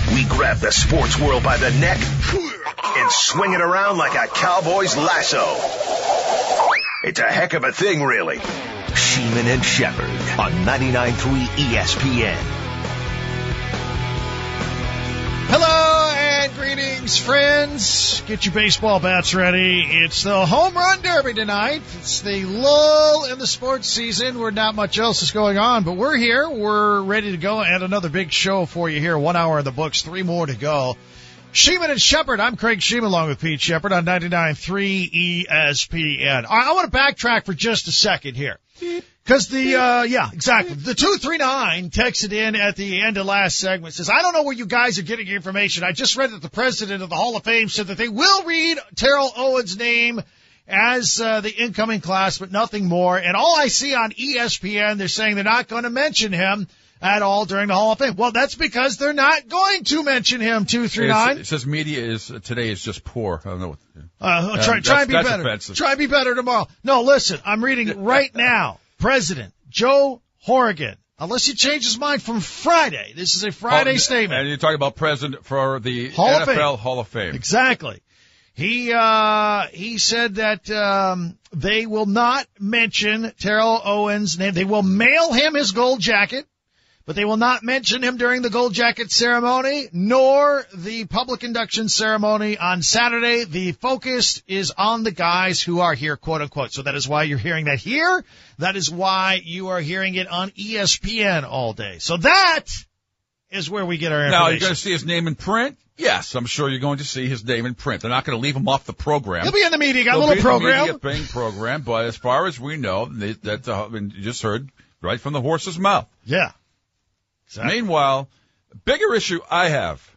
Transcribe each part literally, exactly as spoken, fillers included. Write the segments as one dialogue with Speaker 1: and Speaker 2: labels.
Speaker 1: We grab the sports world by the neck and swing it around like a cowboy's lasso. It's a heck of a thing, really. Sheeman and Shepherd on ninety-nine point three E S P N.
Speaker 2: Hello and greetings, friends. Get your baseball bats ready. It's the Home Run Derby tonight. It's the lull in the sports season where not much else is going on, but we're here. We're ready to go, and another big show for you here. One hour in the books, three more to go. Sheeman and Shepherd. I'm Craig Sheeman along with Pete Shepherd on ninety-nine point three E S P N. All right, I want to backtrack for just a second here. Because the, uh, yeah, exactly. The two three nine texted in at the end of last segment, says, I don't know where you guys are getting your information. I just read that the president of the Hall of Fame said that they will read Terrell Owens' name as uh, the incoming class, but nothing more. And all I see on E S P N, they're saying they're not going to mention him at all during the Hall of Fame. Well, that's because they're not going to mention him, two three nine.
Speaker 3: It says media is uh, today is just poor. I don't know what.
Speaker 2: Uh, try,
Speaker 3: um,
Speaker 2: try and be
Speaker 3: that's
Speaker 2: better.
Speaker 3: Offensive.
Speaker 2: Try and be better tomorrow. No, listen, I'm reading it right now. President Joe Horrigan, unless he changes his mind from Friday. This is a Friday
Speaker 3: oh,
Speaker 2: statement.
Speaker 3: And you're talking about president for the
Speaker 2: Hall
Speaker 3: N F L
Speaker 2: of Fame.
Speaker 3: Hall of Fame.
Speaker 2: Exactly. He uh he said that um they will not mention Terrell Owens' name. They will mail him his gold jacket, but they will not mention him during the gold jacket ceremony, nor the public induction ceremony on Saturday. The focus is on the guys who are here, quote unquote. So that is why you're hearing that here. That is why you are hearing it on E S P N all day. So that is where we get our information.
Speaker 3: Now, you're going to see his name in print? Yes, I'm sure you're going to see his name in print. They're not going to leave him off the program.
Speaker 2: He'll be in the media. Got a
Speaker 3: He'll
Speaker 2: little
Speaker 3: be
Speaker 2: program.
Speaker 3: In the media thing program, but as far as we know, they, that uh, you just heard right from the horse's mouth.
Speaker 2: Yeah. Exactly.
Speaker 3: Meanwhile, bigger issue I have,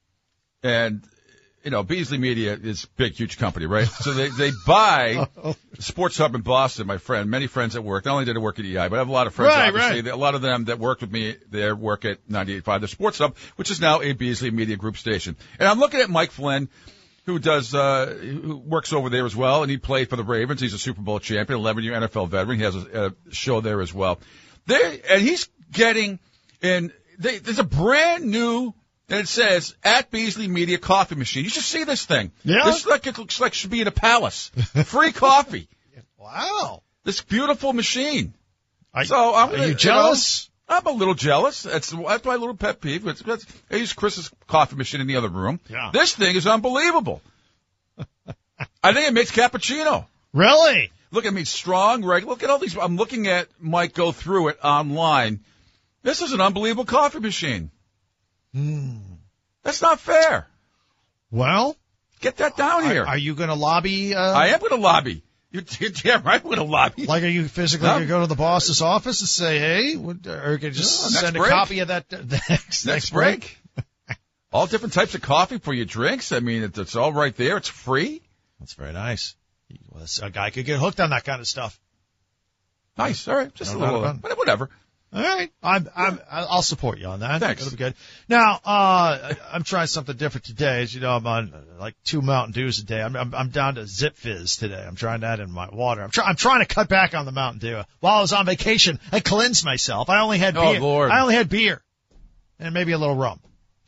Speaker 3: and, you know, Beasley Media is a big, huge company, right? So they, they buy Sports Hub in Boston, my friend, many friends at work. Not only did I work at E I, but I have a lot of friends,
Speaker 2: right,
Speaker 3: obviously.
Speaker 2: Right.
Speaker 3: A lot of them that worked with me, they work at ninety-eight point five, the Sports Hub, which is now a Beasley Media Group station. And I'm looking at Mike Flynn, who does, uh, who works over there as well, and he played for the Ravens. He's a Super Bowl champion, eleven-year N F L veteran. He has a, a show there as well. They, and he's getting, and they, there's a brand new, and it says, at Beasley Media coffee machine. You should see this thing.
Speaker 2: Yeah.
Speaker 3: This is like, it looks like it should be in a palace. Free coffee.
Speaker 2: Wow.
Speaker 3: This beautiful machine.
Speaker 2: Are,
Speaker 3: so I'm
Speaker 2: are
Speaker 3: gonna,
Speaker 2: you jealous?
Speaker 3: You know, I'm a little jealous. That's, that's my little pet peeve. It's, it's, I use Chris's coffee machine in the other room.
Speaker 2: Yeah.
Speaker 3: This thing is unbelievable. I think it makes cappuccino.
Speaker 2: Really?
Speaker 3: Look at me, strong, regular. Look at all these. I'm looking at Mike go through it online. This is an unbelievable coffee machine.
Speaker 2: Hmm.
Speaker 3: That's not fair.
Speaker 2: Well,
Speaker 3: get that down
Speaker 2: are,
Speaker 3: here.
Speaker 2: Are you going to lobby? Uh,
Speaker 3: I am going to lobby. You're, you're damn right I'm going to lobby.
Speaker 2: Like, are you physically
Speaker 3: No.
Speaker 2: going to go to the boss's office and say, hey, would, or you could just
Speaker 3: No, next
Speaker 2: send a
Speaker 3: break.
Speaker 2: copy of that uh, the next,
Speaker 3: Next,
Speaker 2: next
Speaker 3: break. All different types of coffee for your drinks. I mean, it's, it's all right there. It's free.
Speaker 2: That's very nice. Well, a guy could get hooked on that kind of stuff.
Speaker 3: Nice. All right. Just
Speaker 2: No
Speaker 3: a little,
Speaker 2: doubt about
Speaker 3: uh, whatever.
Speaker 2: All right, I'm, I'm, I'll support you on that.
Speaker 3: Thanks.
Speaker 2: That'll be good. Now, uh, I'm trying something different today. As you know, I'm on uh, like two Mountain Dews a day. I'm, I'm, I'm down to Zip Fizz today. I'm trying that in my water. I'm trying, I'm trying to cut back on the Mountain Dew. While I was on vacation, I cleansed myself. I only had
Speaker 3: Oh,
Speaker 2: beer.
Speaker 3: Lord.
Speaker 2: I only had beer and maybe a little rum.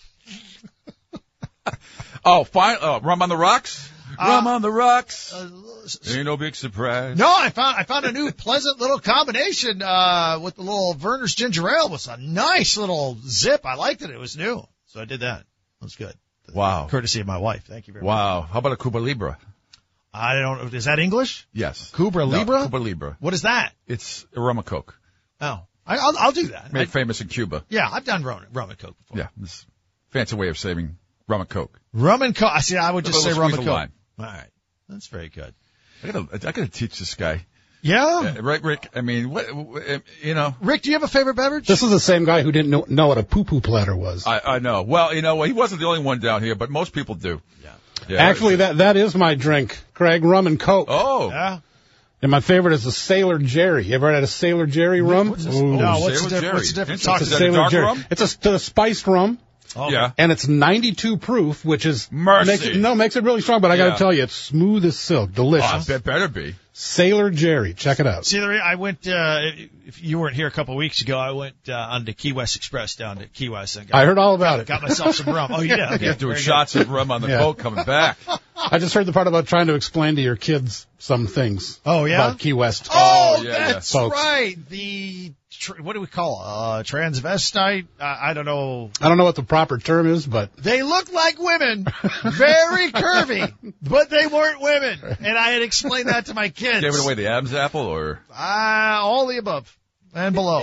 Speaker 3: Oh, fine. Uh, rum on the rocks?
Speaker 2: Uh,
Speaker 3: rum on the rocks.
Speaker 2: Uh,
Speaker 3: Ain't no big surprise.
Speaker 2: No, I found I found a new pleasant little combination uh with the little Verner's Ginger Ale. It was a nice little zip. I liked it. It was new, so I did that. It was good.
Speaker 3: Wow.
Speaker 2: Courtesy of my wife. Thank you very much.
Speaker 3: Wow. How about a Cuba Libre?
Speaker 2: I don't know. Is that English?
Speaker 3: Yes.
Speaker 2: Cuba
Speaker 3: No,
Speaker 2: Libre?
Speaker 3: Cuba Libre.
Speaker 2: What is that?
Speaker 3: It's a rum and coke.
Speaker 2: Oh, I, I'll I'll do that.
Speaker 3: Made
Speaker 2: I,
Speaker 3: famous in Cuba.
Speaker 2: yeah, I've done rum, rum and coke before.
Speaker 3: Yeah. It's a fancy way of saying rum and coke.
Speaker 2: Rum and coke. I see. I would just
Speaker 3: A
Speaker 2: say
Speaker 3: little
Speaker 2: rum
Speaker 3: squeeze
Speaker 2: and
Speaker 3: of
Speaker 2: coke.
Speaker 3: lime.
Speaker 2: All right, that's very good.
Speaker 3: I gotta, I gotta teach this guy.
Speaker 2: Yeah.
Speaker 3: Yeah, right, Rick? I mean, what, what, you know.
Speaker 2: Rick, do you have a favorite beverage?
Speaker 4: This is the same guy who didn't know, know what a poo-poo platter was.
Speaker 3: I, I know. Well, you know, he wasn't the only one down here, but most people do.
Speaker 2: Yeah.
Speaker 3: Yeah.
Speaker 4: Actually, that that is my drink, Craig, rum and coke.
Speaker 3: Oh.
Speaker 2: Yeah.
Speaker 4: And my favorite is the Sailor Jerry. You ever had a Sailor Jerry rum?
Speaker 3: What's this?
Speaker 4: Ooh.
Speaker 2: No,
Speaker 3: Oh,
Speaker 2: what's
Speaker 3: Sailor
Speaker 2: the diff-
Speaker 3: Jerry.
Speaker 2: what's the difference?
Speaker 3: Interesting.
Speaker 2: Talk
Speaker 4: It's
Speaker 3: Is
Speaker 4: a
Speaker 3: that a
Speaker 4: Sailor
Speaker 3: dark
Speaker 4: Jerry.
Speaker 3: rum?
Speaker 4: It's a, it's a spiced rum.
Speaker 2: Oh,
Speaker 3: Yeah.
Speaker 4: And it's ninety-two proof, which is
Speaker 3: Mercy.
Speaker 4: Makes it, no makes it really strong. But I got to
Speaker 3: Yeah.
Speaker 4: tell you, it's smooth as silk,
Speaker 3: Oh,
Speaker 4: delicious.
Speaker 3: it better be.
Speaker 4: Sailor Jerry, check it out.
Speaker 2: See, the re- I went, uh, if you weren't here a couple of weeks ago, I went uh, on the Key West Express down to Key West and got,
Speaker 4: I heard all about it.
Speaker 2: got myself some rum. Oh, you did? Okay.
Speaker 3: He's doing
Speaker 2: Very
Speaker 3: shots of rum on the
Speaker 4: Yeah.
Speaker 3: boat coming back.
Speaker 4: I just heard the part about trying to explain to your kids some things.
Speaker 2: Oh, yeah?
Speaker 4: About Key West.
Speaker 2: Oh,
Speaker 3: Oh, yeah,
Speaker 2: that's
Speaker 4: yeah.
Speaker 2: right. The, tr- what do we call it? Uh, transvestite? Uh, I don't know.
Speaker 4: I don't know what the proper term is, but
Speaker 2: They look like women, very curvy, but they weren't women. And I had explained that to my kids.
Speaker 3: Gave it away the Adam's apple, or
Speaker 2: Ah, all the above and below.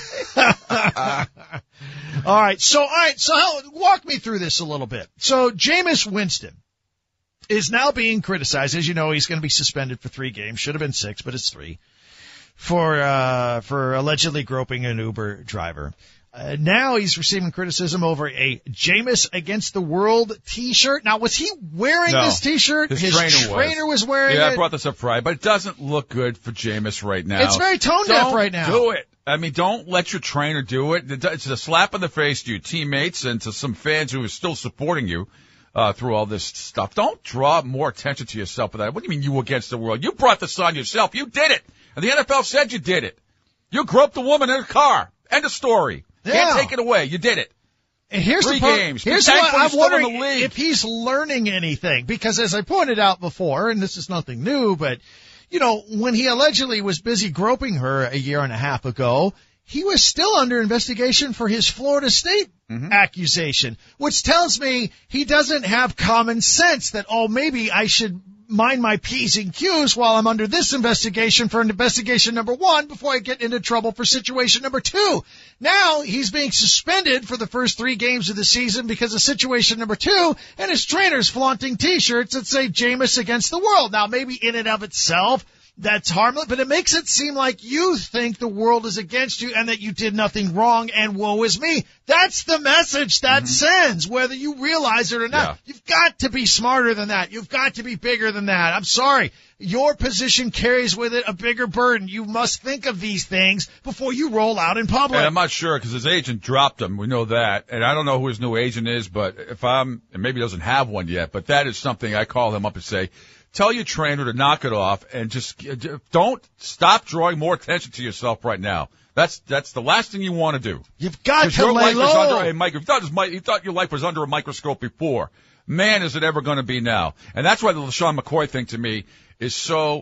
Speaker 2: All right. So, all right. So how, walk me through this a little bit. So Jameis Winston is now being criticized. As you know, he's going to be suspended for three games. Should have been six, but it's three for, uh, for allegedly groping an Uber driver. Uh, now he's receiving criticism over a Jameis Against the World t-shirt. Now, was he wearing
Speaker 3: No.
Speaker 2: this t-shirt?
Speaker 3: His
Speaker 2: His
Speaker 3: trainer was.
Speaker 2: trainer was wearing
Speaker 3: yeah,
Speaker 2: it.
Speaker 3: I brought this up Friday, but it doesn't look good for Jameis right now.
Speaker 2: It's very tone deaf
Speaker 3: Don't
Speaker 2: right now.
Speaker 3: do it. I mean, don't let your trainer do it. It's a slap in the face to your teammates and to some fans who are still supporting you uh, through all this stuff. Don't draw more attention to yourself with that. What do you mean you against the world? You brought this on yourself. You did it. And the N F L said you did it. You groped a woman in a car. End of story.
Speaker 2: Yeah.
Speaker 3: Can't take it away. You did it.
Speaker 2: And here's
Speaker 3: Three
Speaker 2: the part,
Speaker 3: games. Be
Speaker 2: Here's
Speaker 3: thankful
Speaker 2: what
Speaker 3: he's
Speaker 2: I'm
Speaker 3: still in
Speaker 2: wondering
Speaker 3: the league.
Speaker 2: if he's learning anything, because as I pointed out before, and this is nothing new, but you know, when he allegedly was busy groping her a year and a half ago, he was still under investigation for his Florida State
Speaker 3: Mm-hmm.
Speaker 2: accusation, which tells me he doesn't have common sense that, oh, maybe I should mind my P's and Q's while I'm under this investigation for investigation number one before I get into trouble for situation number two. Now he's being suspended for the first three games of the season because of situation number two, and his trainer's flaunting t-shirts that say Jameis Against the World. Now maybe in and of itself that's harmless, but it makes it seem like you think the world is against you and that you did nothing wrong and woe is me. That's the message that sends, whether you realize it or not.
Speaker 3: Yeah.
Speaker 2: You've got to be smarter than that. You've got to be bigger than that. I'm sorry. Your position carries with it a bigger burden. You must think of these things before you roll out in public.
Speaker 3: And I'm not sure because his agent dropped him. We know that. And I don't know who his new agent is, but if I'm, and maybe he doesn't have one yet, but that is something I call him up and say, tell your trainer to knock it off and just don't stop drawing more attention to yourself right now. That's that's the last thing you want to do.
Speaker 2: You've got
Speaker 3: 'Cause
Speaker 2: to
Speaker 3: your
Speaker 2: lay
Speaker 3: life is
Speaker 2: low.
Speaker 3: under a micro. You thought, it was, you thought your life was under a microscope before. Man, is it ever going to be now? And that's why the LaShawn McCoy thing to me is so.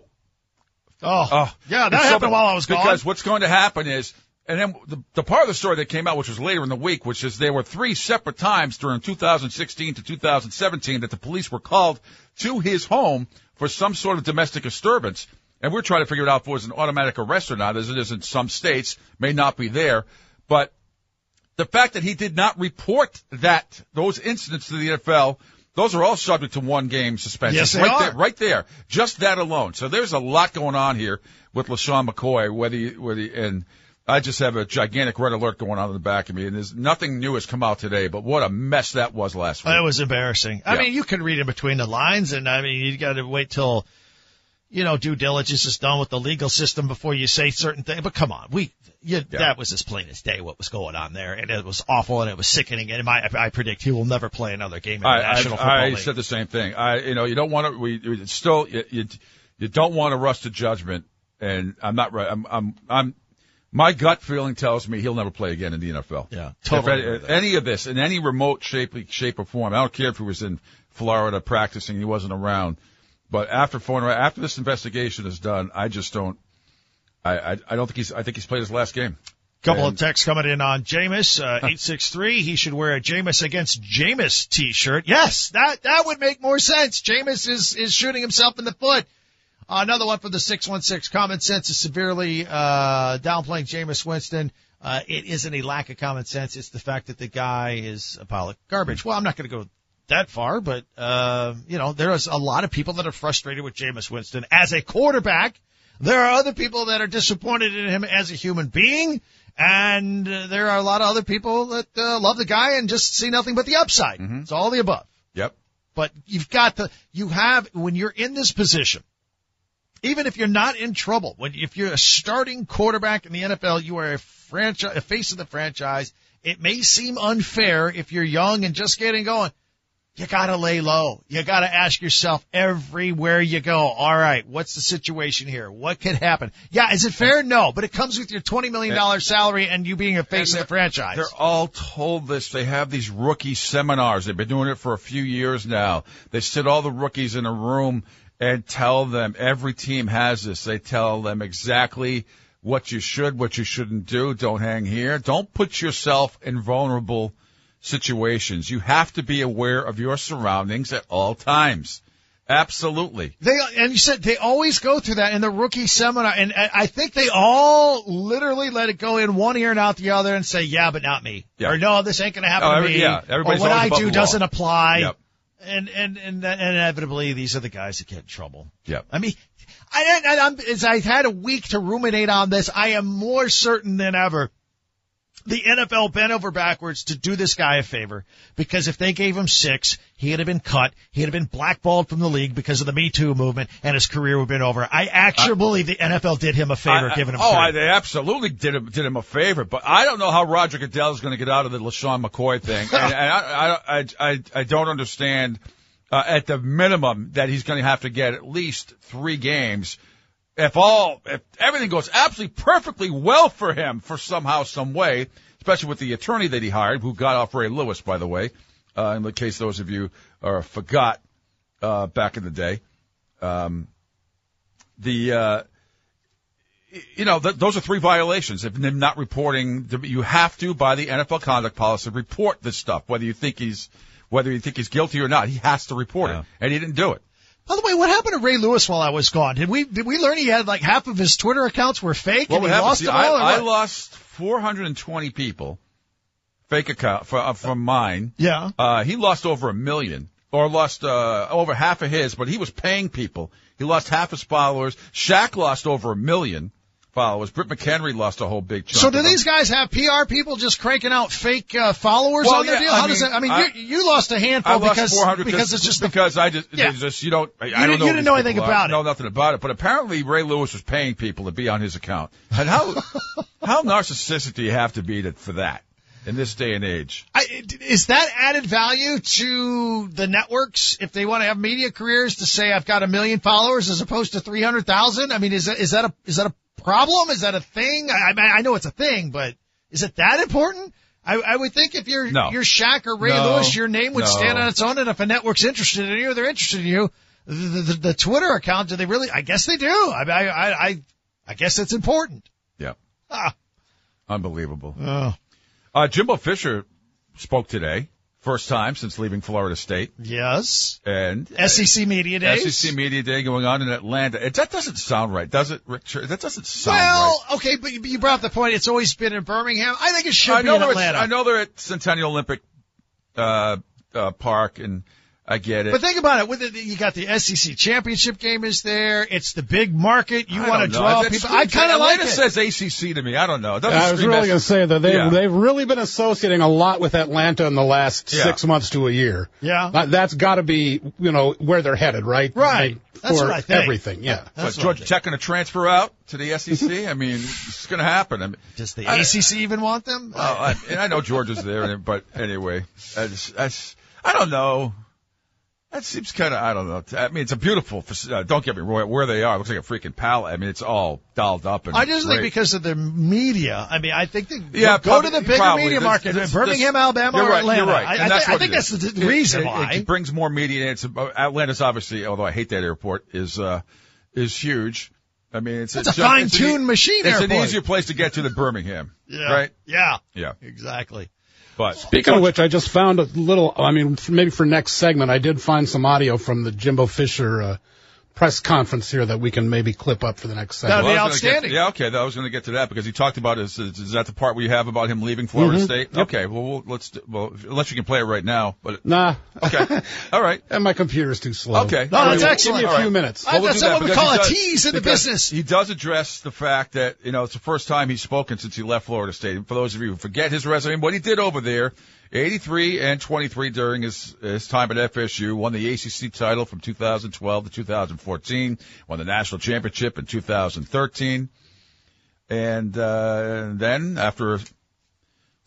Speaker 2: Oh,
Speaker 3: Uh,
Speaker 2: yeah, that
Speaker 3: it's so
Speaker 2: happened
Speaker 3: bad.
Speaker 2: while I was gone.
Speaker 3: Because what's going to happen is, and then the, the part of the story that came out, which was later in the week, which is there were three separate times during two thousand sixteen to two thousand seventeen that the police were called to his home for some sort of domestic disturbance. And we're trying to figure it out if it was an automatic arrest or not, as it is in some states, may not be there. But the fact that he did not report that, those incidents to the N F L, those are all subject to one game suspension.
Speaker 2: Yes, they
Speaker 3: right
Speaker 2: are.
Speaker 3: there, right there. Just that alone. So there's a lot going on here with LaShawn McCoy, whether you, whether you, and I just have a gigantic red alert going on in the back of me, and there's nothing new has come out today, but what a mess that was last week.
Speaker 2: That was embarrassing. I
Speaker 3: Yeah.
Speaker 2: mean, you can read in between the lines, and I mean, you got to wait till, you know, due diligence is done with the legal system before you say certain things. But come on, we, you,
Speaker 3: Yeah.
Speaker 2: that was as plain as day what was going on there, and it was awful, and it was sickening. And my, I predict he will never play another game in the
Speaker 3: I,
Speaker 2: National
Speaker 3: I,
Speaker 2: Football
Speaker 3: I
Speaker 2: League.
Speaker 3: said the same thing. I, you know, you don't want to. We we- it's still you, you you don't want to rush to judgment, and I'm not right. I'm I'm I'm. My gut feeling tells me he'll never play again in the N F L.
Speaker 2: Yeah,
Speaker 3: If
Speaker 2: totally
Speaker 3: any,
Speaker 2: agree with that.
Speaker 3: any of this in any remote shape shape or form, I don't care if he was in Florida practicing, he wasn't around. But after Florida, after this investigation is done, I just don't. I I, I don't think he's. I think he's played his last game.
Speaker 2: Couple
Speaker 3: And-
Speaker 2: of texts coming in on Jameis, uh, eight six three. He should wear a Jameis Against Jameis t-shirt. Yes, that, that would make more sense. Jameis is, is shooting himself in the foot. Uh, another one for the six one six. Common sense is severely, uh, downplaying Jameis Winston. Uh, it isn't a lack of common sense. It's the fact that the guy is a pile of garbage. Well, I'm not going to go that far, but, uh, you know, there is a lot of people that are frustrated with Jameis Winston as a quarterback. There are other people that are disappointed in him as a human being. And uh, there are a lot of other people that uh, love the guy and just see nothing but the upside.
Speaker 3: Mm-hmm.
Speaker 2: It's all the above.
Speaker 3: Yep.
Speaker 2: But you've got to, you have, when you're in this position, even if you're not in trouble, when if you're a starting quarterback in the N F L, you are a franchise, a face of the franchise. it may seem unfair if you're young and just getting going. You gotta lay low. You gotta ask yourself everywhere you go, all right, what's the situation here? What could happen? Yeah, is it fair? No, but it comes with your twenty million dollars salary and you being a face of the franchise.
Speaker 3: They're all told this. They have these rookie seminars. They've been doing it for a few years now. They sit all the rookies in a room and tell them, every team has this. They tell them exactly what you should, what you shouldn't do. Don't hang here. Don't put yourself in vulnerable situations. You have to be aware of your surroundings at all times. Absolutely.
Speaker 2: They and you said they always go through that in the rookie seminar, and I think they all literally let it go in one ear and out the other and say, "Yeah, but not me,"
Speaker 3: yeah.
Speaker 2: or "No, this ain't going to happen
Speaker 3: oh,
Speaker 2: to
Speaker 3: every,
Speaker 2: me,"
Speaker 3: yeah. Everybody's
Speaker 2: or "What I
Speaker 3: above
Speaker 2: do
Speaker 3: the
Speaker 2: doesn't
Speaker 3: law.
Speaker 2: apply."
Speaker 3: Yep.
Speaker 2: And, and and and inevitably, these are the guys that get in trouble.
Speaker 3: Yep.
Speaker 2: I mean, I, I, I'm, as I've had a week to ruminate on this, I am more certain than ever the N F L bent over backwards to do this guy a favor, because if they gave him six, he'd have been cut. He'd have been blackballed from the league because of the Me Too movement, and his career would have been over. I actually uh, believe the N F L did him a favor,
Speaker 3: I,
Speaker 2: giving him
Speaker 3: Oh,
Speaker 2: three.
Speaker 3: I, they absolutely did him, did him a favor, but I don't know how Roger Goodell is going to get out of the LaShawn McCoy thing. and, and I, I, I, I don't understand, uh, at the minimum, that he's going to have to get at least three games. If all, if everything goes absolutely perfectly well for him for somehow, some way, especially with the attorney that he hired, who got off Ray Lewis, by the way, uh, in the case those of you uh, forgot, uh, back in the day. Um, the, uh, you know, th- those are three violations. If they're not reporting, you have to, by the N F L conduct policy, report this stuff, whether you think he's, whether you think he's guilty or not. He has to report yeah. it, and he didn't do it.
Speaker 2: By the way, what happened to Ray Lewis while I was gone? Did we did we learn he had like half of his Twitter accounts were fake
Speaker 3: well,
Speaker 2: and he lost
Speaker 3: See,
Speaker 2: them all?
Speaker 3: I, I lost four hundred twenty people, fake account for, uh, from mine.
Speaker 2: Yeah.
Speaker 3: Uh, he lost over a million, or lost uh, over half of his, but he was paying people. He lost half his followers. Shaq lost over a million followers. Britt McHenry lost a whole big chunk.
Speaker 2: So do
Speaker 3: of
Speaker 2: these
Speaker 3: them.
Speaker 2: guys have P R people just cranking out fake uh, followers
Speaker 3: well,
Speaker 2: on their
Speaker 3: yeah,
Speaker 2: deal?
Speaker 3: I
Speaker 2: How
Speaker 3: mean,
Speaker 2: does that? I mean,
Speaker 3: I,
Speaker 2: you, you lost a handful
Speaker 3: I lost
Speaker 2: because
Speaker 3: four hundred
Speaker 2: because it's just
Speaker 3: because
Speaker 2: the,
Speaker 3: I just,
Speaker 2: yeah.
Speaker 3: just you don't I,
Speaker 2: you
Speaker 3: I don't know
Speaker 2: you didn't know anything about
Speaker 3: it.
Speaker 2: it.
Speaker 3: Know nothing about it. But apparently Ray Lewis was paying people to be on his account. And how how narcissistic do you have to be to, for that in this day and age?
Speaker 2: I, is that added value to the networks if they want to have media careers to say I've got a million followers as opposed to three hundred thousand? I mean, is that is that a is that a problem? Is that a thing? I, I, I know it's a thing, but is it that important? I, I would think if you're
Speaker 3: no.
Speaker 2: you're Shaq or Ray
Speaker 3: no.
Speaker 2: Lewis, your name would
Speaker 3: no.
Speaker 2: stand on its own, and if a network's interested in you, they're interested in you. The, the, the Twitter account, do they really? I guess they do. I I I, I guess it's important.
Speaker 3: Yeah.
Speaker 2: Ah.
Speaker 3: Unbelievable.
Speaker 2: Oh.
Speaker 3: Uh, Jimbo Fisher spoke today. First time since leaving Florida State.
Speaker 2: Yes.
Speaker 3: And
Speaker 2: S E C Media Day.
Speaker 3: S E C Media Day going on in Atlanta. It, that doesn't sound right, does it, Richard? That doesn't sound
Speaker 2: well,
Speaker 3: right.
Speaker 2: okay, but you brought up the point. It's always been in Birmingham. I think it should
Speaker 3: I
Speaker 2: be
Speaker 3: know
Speaker 2: in
Speaker 3: they're
Speaker 2: Atlanta.
Speaker 3: At, I know they're at Centennial Olympic uh, uh, Park, and I get it.
Speaker 2: But think about it. With the, you got the S E C championship game is there. It's the big market. You
Speaker 3: I
Speaker 2: want to
Speaker 3: don't know.
Speaker 2: draw
Speaker 3: That
Speaker 2: people.
Speaker 3: screams-
Speaker 2: I kind of like
Speaker 3: Atlanta
Speaker 2: it.
Speaker 3: says A C C to me. I don't know. It doesn't
Speaker 4: I was
Speaker 3: scream
Speaker 4: really
Speaker 3: S-
Speaker 4: going to say that they've,
Speaker 3: Yeah.
Speaker 4: they've really been associating a lot with Atlanta in the last
Speaker 3: Yeah.
Speaker 4: six months to a year.
Speaker 2: Yeah.
Speaker 4: Uh, that's got to be, you know, where they're headed, right?
Speaker 2: Right.
Speaker 4: Like,
Speaker 2: That's
Speaker 4: for
Speaker 2: what I think.
Speaker 4: everything, yeah.
Speaker 3: But
Speaker 2: That's what
Speaker 3: Georgia
Speaker 2: I think.
Speaker 3: Tech going to transfer out to the S E C? I mean, it's going to happen. I mean,
Speaker 2: Does the
Speaker 3: I-
Speaker 2: A C C even want them?
Speaker 3: Well, I, and I know Georgia's there, but anyway, I, just, I, just, I don't know. That seems kind of, I don't know. I mean, it's a beautiful, uh, don't get me wrong, where they are. It looks like a freaking palace. I mean, it's all dolled up. And
Speaker 2: I just think
Speaker 3: great.
Speaker 2: because of the media. I mean, I think they
Speaker 3: Yeah,
Speaker 2: go
Speaker 3: probably-
Speaker 2: to the bigger
Speaker 3: probably.
Speaker 2: media
Speaker 3: This-
Speaker 2: market,
Speaker 3: this-
Speaker 2: Birmingham,
Speaker 3: this-
Speaker 2: Alabama,
Speaker 3: you're
Speaker 2: or
Speaker 3: right,
Speaker 2: Atlanta.
Speaker 3: You're right.
Speaker 2: I,
Speaker 3: And
Speaker 2: I,
Speaker 3: that's
Speaker 2: think, I
Speaker 3: what
Speaker 2: think
Speaker 3: it
Speaker 2: that's
Speaker 3: is.
Speaker 2: the reason
Speaker 3: it, it,
Speaker 2: why.
Speaker 3: It brings more media. It's Atlanta's obviously, although I hate that airport, is uh, is huge. I mean, it's
Speaker 2: It's a
Speaker 3: it's
Speaker 2: fine-tuned
Speaker 3: it's an,
Speaker 2: machine
Speaker 3: It's
Speaker 2: airport.
Speaker 3: an easier place to get to than Birmingham,
Speaker 2: Yeah.
Speaker 3: right?
Speaker 2: Yeah.
Speaker 3: Yeah.
Speaker 2: Exactly.
Speaker 3: But
Speaker 4: Speaking of which, I just found a little, I mean, maybe for next segment, I did find some audio from the Jimbo Fisher uh, press conference here that we can maybe clip up for the next segment.
Speaker 2: That'd be
Speaker 3: Well, I was gonna
Speaker 2: outstanding.
Speaker 3: Get, yeah, okay. I was going to get to that because he talked about his. Is, is that the part where you have about him leaving Florida
Speaker 4: Mhm.
Speaker 3: State?
Speaker 4: Yep.
Speaker 3: Okay. Well, we'll, let's. do- Well, unless you can play it right now, but
Speaker 4: Nah.
Speaker 3: okay. All right.
Speaker 4: And my computer's too slow.
Speaker 3: Okay.
Speaker 2: No,
Speaker 3: All
Speaker 2: that's
Speaker 3: right.
Speaker 2: excellent.
Speaker 4: Give me a
Speaker 3: All
Speaker 4: few
Speaker 3: right.
Speaker 4: minutes.
Speaker 2: I-
Speaker 3: Well, we'll
Speaker 2: that's
Speaker 3: do that
Speaker 2: what we
Speaker 3: because
Speaker 2: call
Speaker 3: he
Speaker 2: a
Speaker 3: does-
Speaker 2: tease in the
Speaker 3: because
Speaker 2: business.
Speaker 3: He does address the fact that, you know, it's the first time he's spoken since he left Florida State. And for those of you who forget his resume, what he did over there, eighty-three and twenty-three during his, his time at F S U, won the A C C title from two thousand twelve to two thousand fourteen, won the national championship in two thousand thirteen. And, uh, then after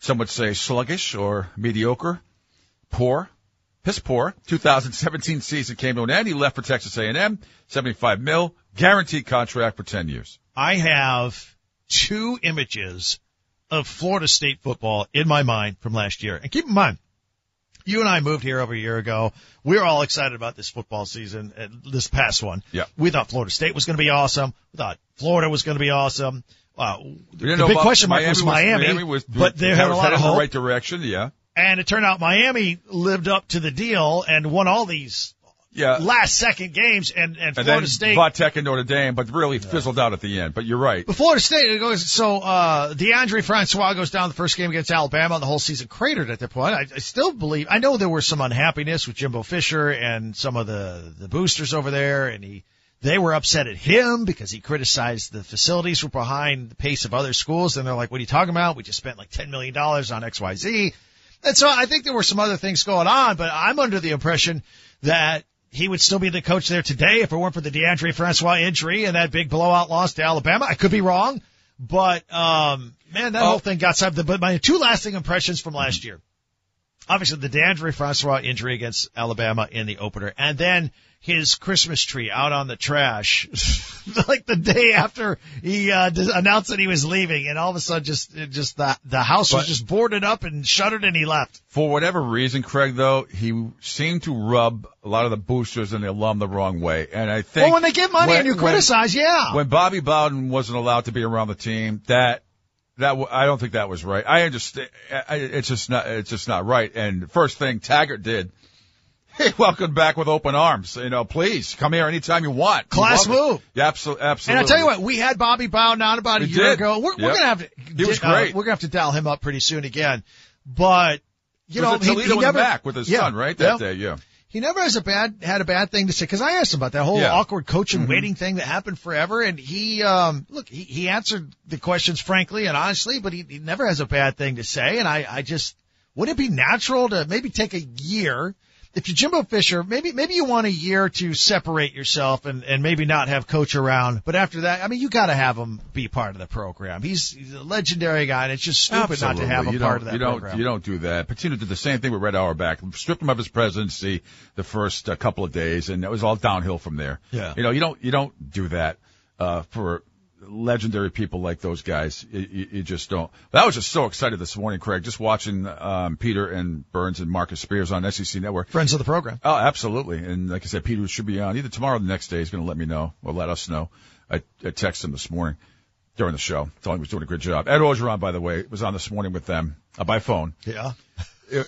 Speaker 3: Some would say sluggish or mediocre, poor, piss poor. two thousand seventeen season came to an end. He left for Texas A and M, seventy-five mil, guaranteed contract for ten years.
Speaker 2: I have two images of Florida State football in my mind from last year. And keep in mind, you and I moved here over a year ago. We were all excited about this football season, uh, this past one.
Speaker 3: Yeah.
Speaker 2: We thought Florida State was going to be awesome. We thought Florida was going to be awesome. Uh, the
Speaker 3: know
Speaker 2: big
Speaker 3: about
Speaker 2: question mark
Speaker 3: Miami
Speaker 2: was Miami,
Speaker 3: Miami was,
Speaker 2: but they had a lot
Speaker 3: headed
Speaker 2: of
Speaker 3: in the
Speaker 2: hope.
Speaker 3: right direction, yeah.
Speaker 2: And it turned out Miami lived up to the deal and won all these
Speaker 3: Yeah.
Speaker 2: last second games, and, and,
Speaker 3: And
Speaker 2: Florida
Speaker 3: then
Speaker 2: State.
Speaker 3: Va Tech and Notre Dame, but really fizzled out at the end. But you're right.
Speaker 2: But Florida State, it goes, so, uh, DeAndre Francois goes down the first game against Alabama, and the whole season cratered at that point. I, I still believe, I know there was some unhappiness with Jimbo Fisher and some of the, the boosters over there, and he, they were upset at him because he criticized the facilities were behind the pace of other schools, and they're like, what are you talking about? We just spent like ten million dollars on X Y Z. And so I think there were some other things going on, but I'm under the impression that he would still be the coach there today if it weren't for the DeAndre Francois injury and that big blowout loss to Alabama. I could be wrong, but, um, man, that
Speaker 3: oh.
Speaker 2: whole thing got something. But my two lasting impressions from last year, obviously the DeAndre Francois injury against Alabama in the opener, and then his Christmas tree out on the trash, like the day after he uh, announced that he was leaving, and all of a sudden, just just the the house was
Speaker 3: But,
Speaker 2: just boarded up and shuttered, and he left.
Speaker 3: For whatever reason, Craig, though, he seemed to rub a lot of the boosters and the alum the wrong way, and I think
Speaker 2: Well, when they give money
Speaker 3: when,
Speaker 2: and you
Speaker 3: when,
Speaker 2: criticize, yeah.
Speaker 3: when Bobby Bowden wasn't allowed to be around the team, that. That w- I don't think that was right. I understand. I, it's just not. It's just not right. And first thing Taggart did, he welcomed back with open arms. You know, please come here anytime you want.
Speaker 2: Class
Speaker 3: You're welcome.
Speaker 2: move.
Speaker 3: Yeah, absolutely. Absolutely.
Speaker 2: And I tell you what, we had Bobby Bowden on about a
Speaker 3: We
Speaker 2: year
Speaker 3: did.
Speaker 2: ago. We're, we're
Speaker 3: Yep.
Speaker 2: gonna have to.
Speaker 3: He was
Speaker 2: uh,
Speaker 3: great.
Speaker 2: we're gonna have to dial him up pretty soon again. But you
Speaker 3: was
Speaker 2: know,
Speaker 3: at
Speaker 2: he,
Speaker 3: Toledo
Speaker 2: he
Speaker 3: in
Speaker 2: never
Speaker 3: the Mac with his
Speaker 2: yeah,
Speaker 3: son, right? That
Speaker 2: yeah.
Speaker 3: day, yeah.
Speaker 2: He never has a bad had a bad thing to say, because I asked him about that whole
Speaker 3: Yeah.
Speaker 2: awkward coach and
Speaker 3: Mhm.
Speaker 2: waiting thing that happened forever, and he um look he, he answered the questions frankly and honestly, but he, he never has a bad thing to say. And I I just would it be natural to maybe take a year if you're Jimbo Fisher, maybe maybe you want a year to separate yourself and and maybe not have coach around, but after that, I mean, you got to have him be part of the program. He's, he's a legendary guy, and it's just stupid
Speaker 3: Absolutely.
Speaker 2: not to have him
Speaker 3: you
Speaker 2: part
Speaker 3: don't,
Speaker 2: of that
Speaker 3: you don't,
Speaker 2: program.
Speaker 3: You don't do that. Patino did the same thing with Red Auerbach. Stripped him of his presidency the first uh, couple of days, and it was all downhill from there.
Speaker 2: Yeah.
Speaker 3: You know, you don't you don't do that uh, for legendary people like those guys. You, you, you just don't. But I was just so excited this morning, Craig, just watching um, Peter and Burns and Marcus Spears on S E C Network.
Speaker 2: Friends of the program.
Speaker 3: Oh, absolutely. And like I said, Peter should be on either tomorrow or the next day. He's going to let me know or let us know. I, I texted him this morning during the show. Told him he was doing a good job. Ed Orgeron, by the way, was on this morning with them uh, by phone.
Speaker 2: Yeah.
Speaker 3: It,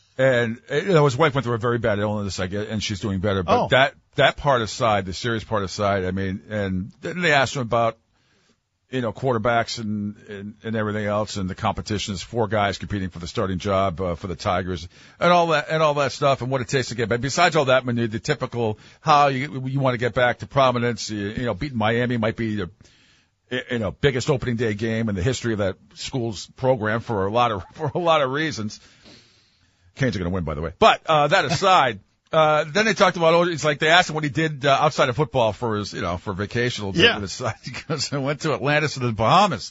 Speaker 3: and you know, his wife went through a very bad illness, I guess, and she's doing better. But
Speaker 2: Oh.
Speaker 3: that that part aside, the serious part aside, I mean, and then they asked him about, you know, quarterbacks and, and, and everything else, and the competition is four guys competing for the starting job uh, for the Tigers, and all that and all that stuff, and what it takes to get back. Besides all that, when you the typical how you you want to get back to prominence, you, you know, beating Miami might be the you know biggest opening day game in the history of that school's program for a lot of for a lot of reasons. Canes are going to win, by the way. But uh, that aside. Uh, then they talked about, it's like they asked him what he did uh, outside of football for his, you know, for vacation a little bit
Speaker 2: Yeah.
Speaker 3: with his son. He goes, I went to Atlantis and the Bahamas.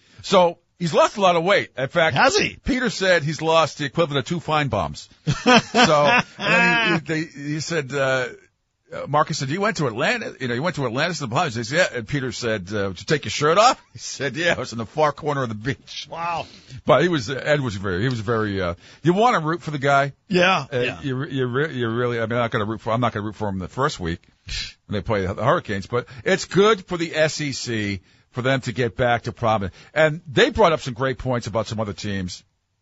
Speaker 3: So he's lost a lot of weight. In fact,
Speaker 2: Has he?
Speaker 3: Peter said he's lost the equivalent of two fine bombs. So, and then he, he, they, he said, uh, uh, Marcus said, you went to Atlanta, you know, you went to Atlantis and the Bahamas. He said, yeah. And Peter said, uh, did you take your shirt off? He said, yeah, I was in the far corner of the beach.
Speaker 2: Wow.
Speaker 3: But he was, uh, Ed was very, he was very, uh, you want to root for the guy.
Speaker 2: Yeah.
Speaker 3: Uh,
Speaker 2: yeah.
Speaker 3: You, you, re- you really, I mean, I'm not going to root for, I'm not going to root for them the first week when they play the Hurricanes, but it's good for the S E C for them to get back to prominence. And they brought up some great points about some other teams.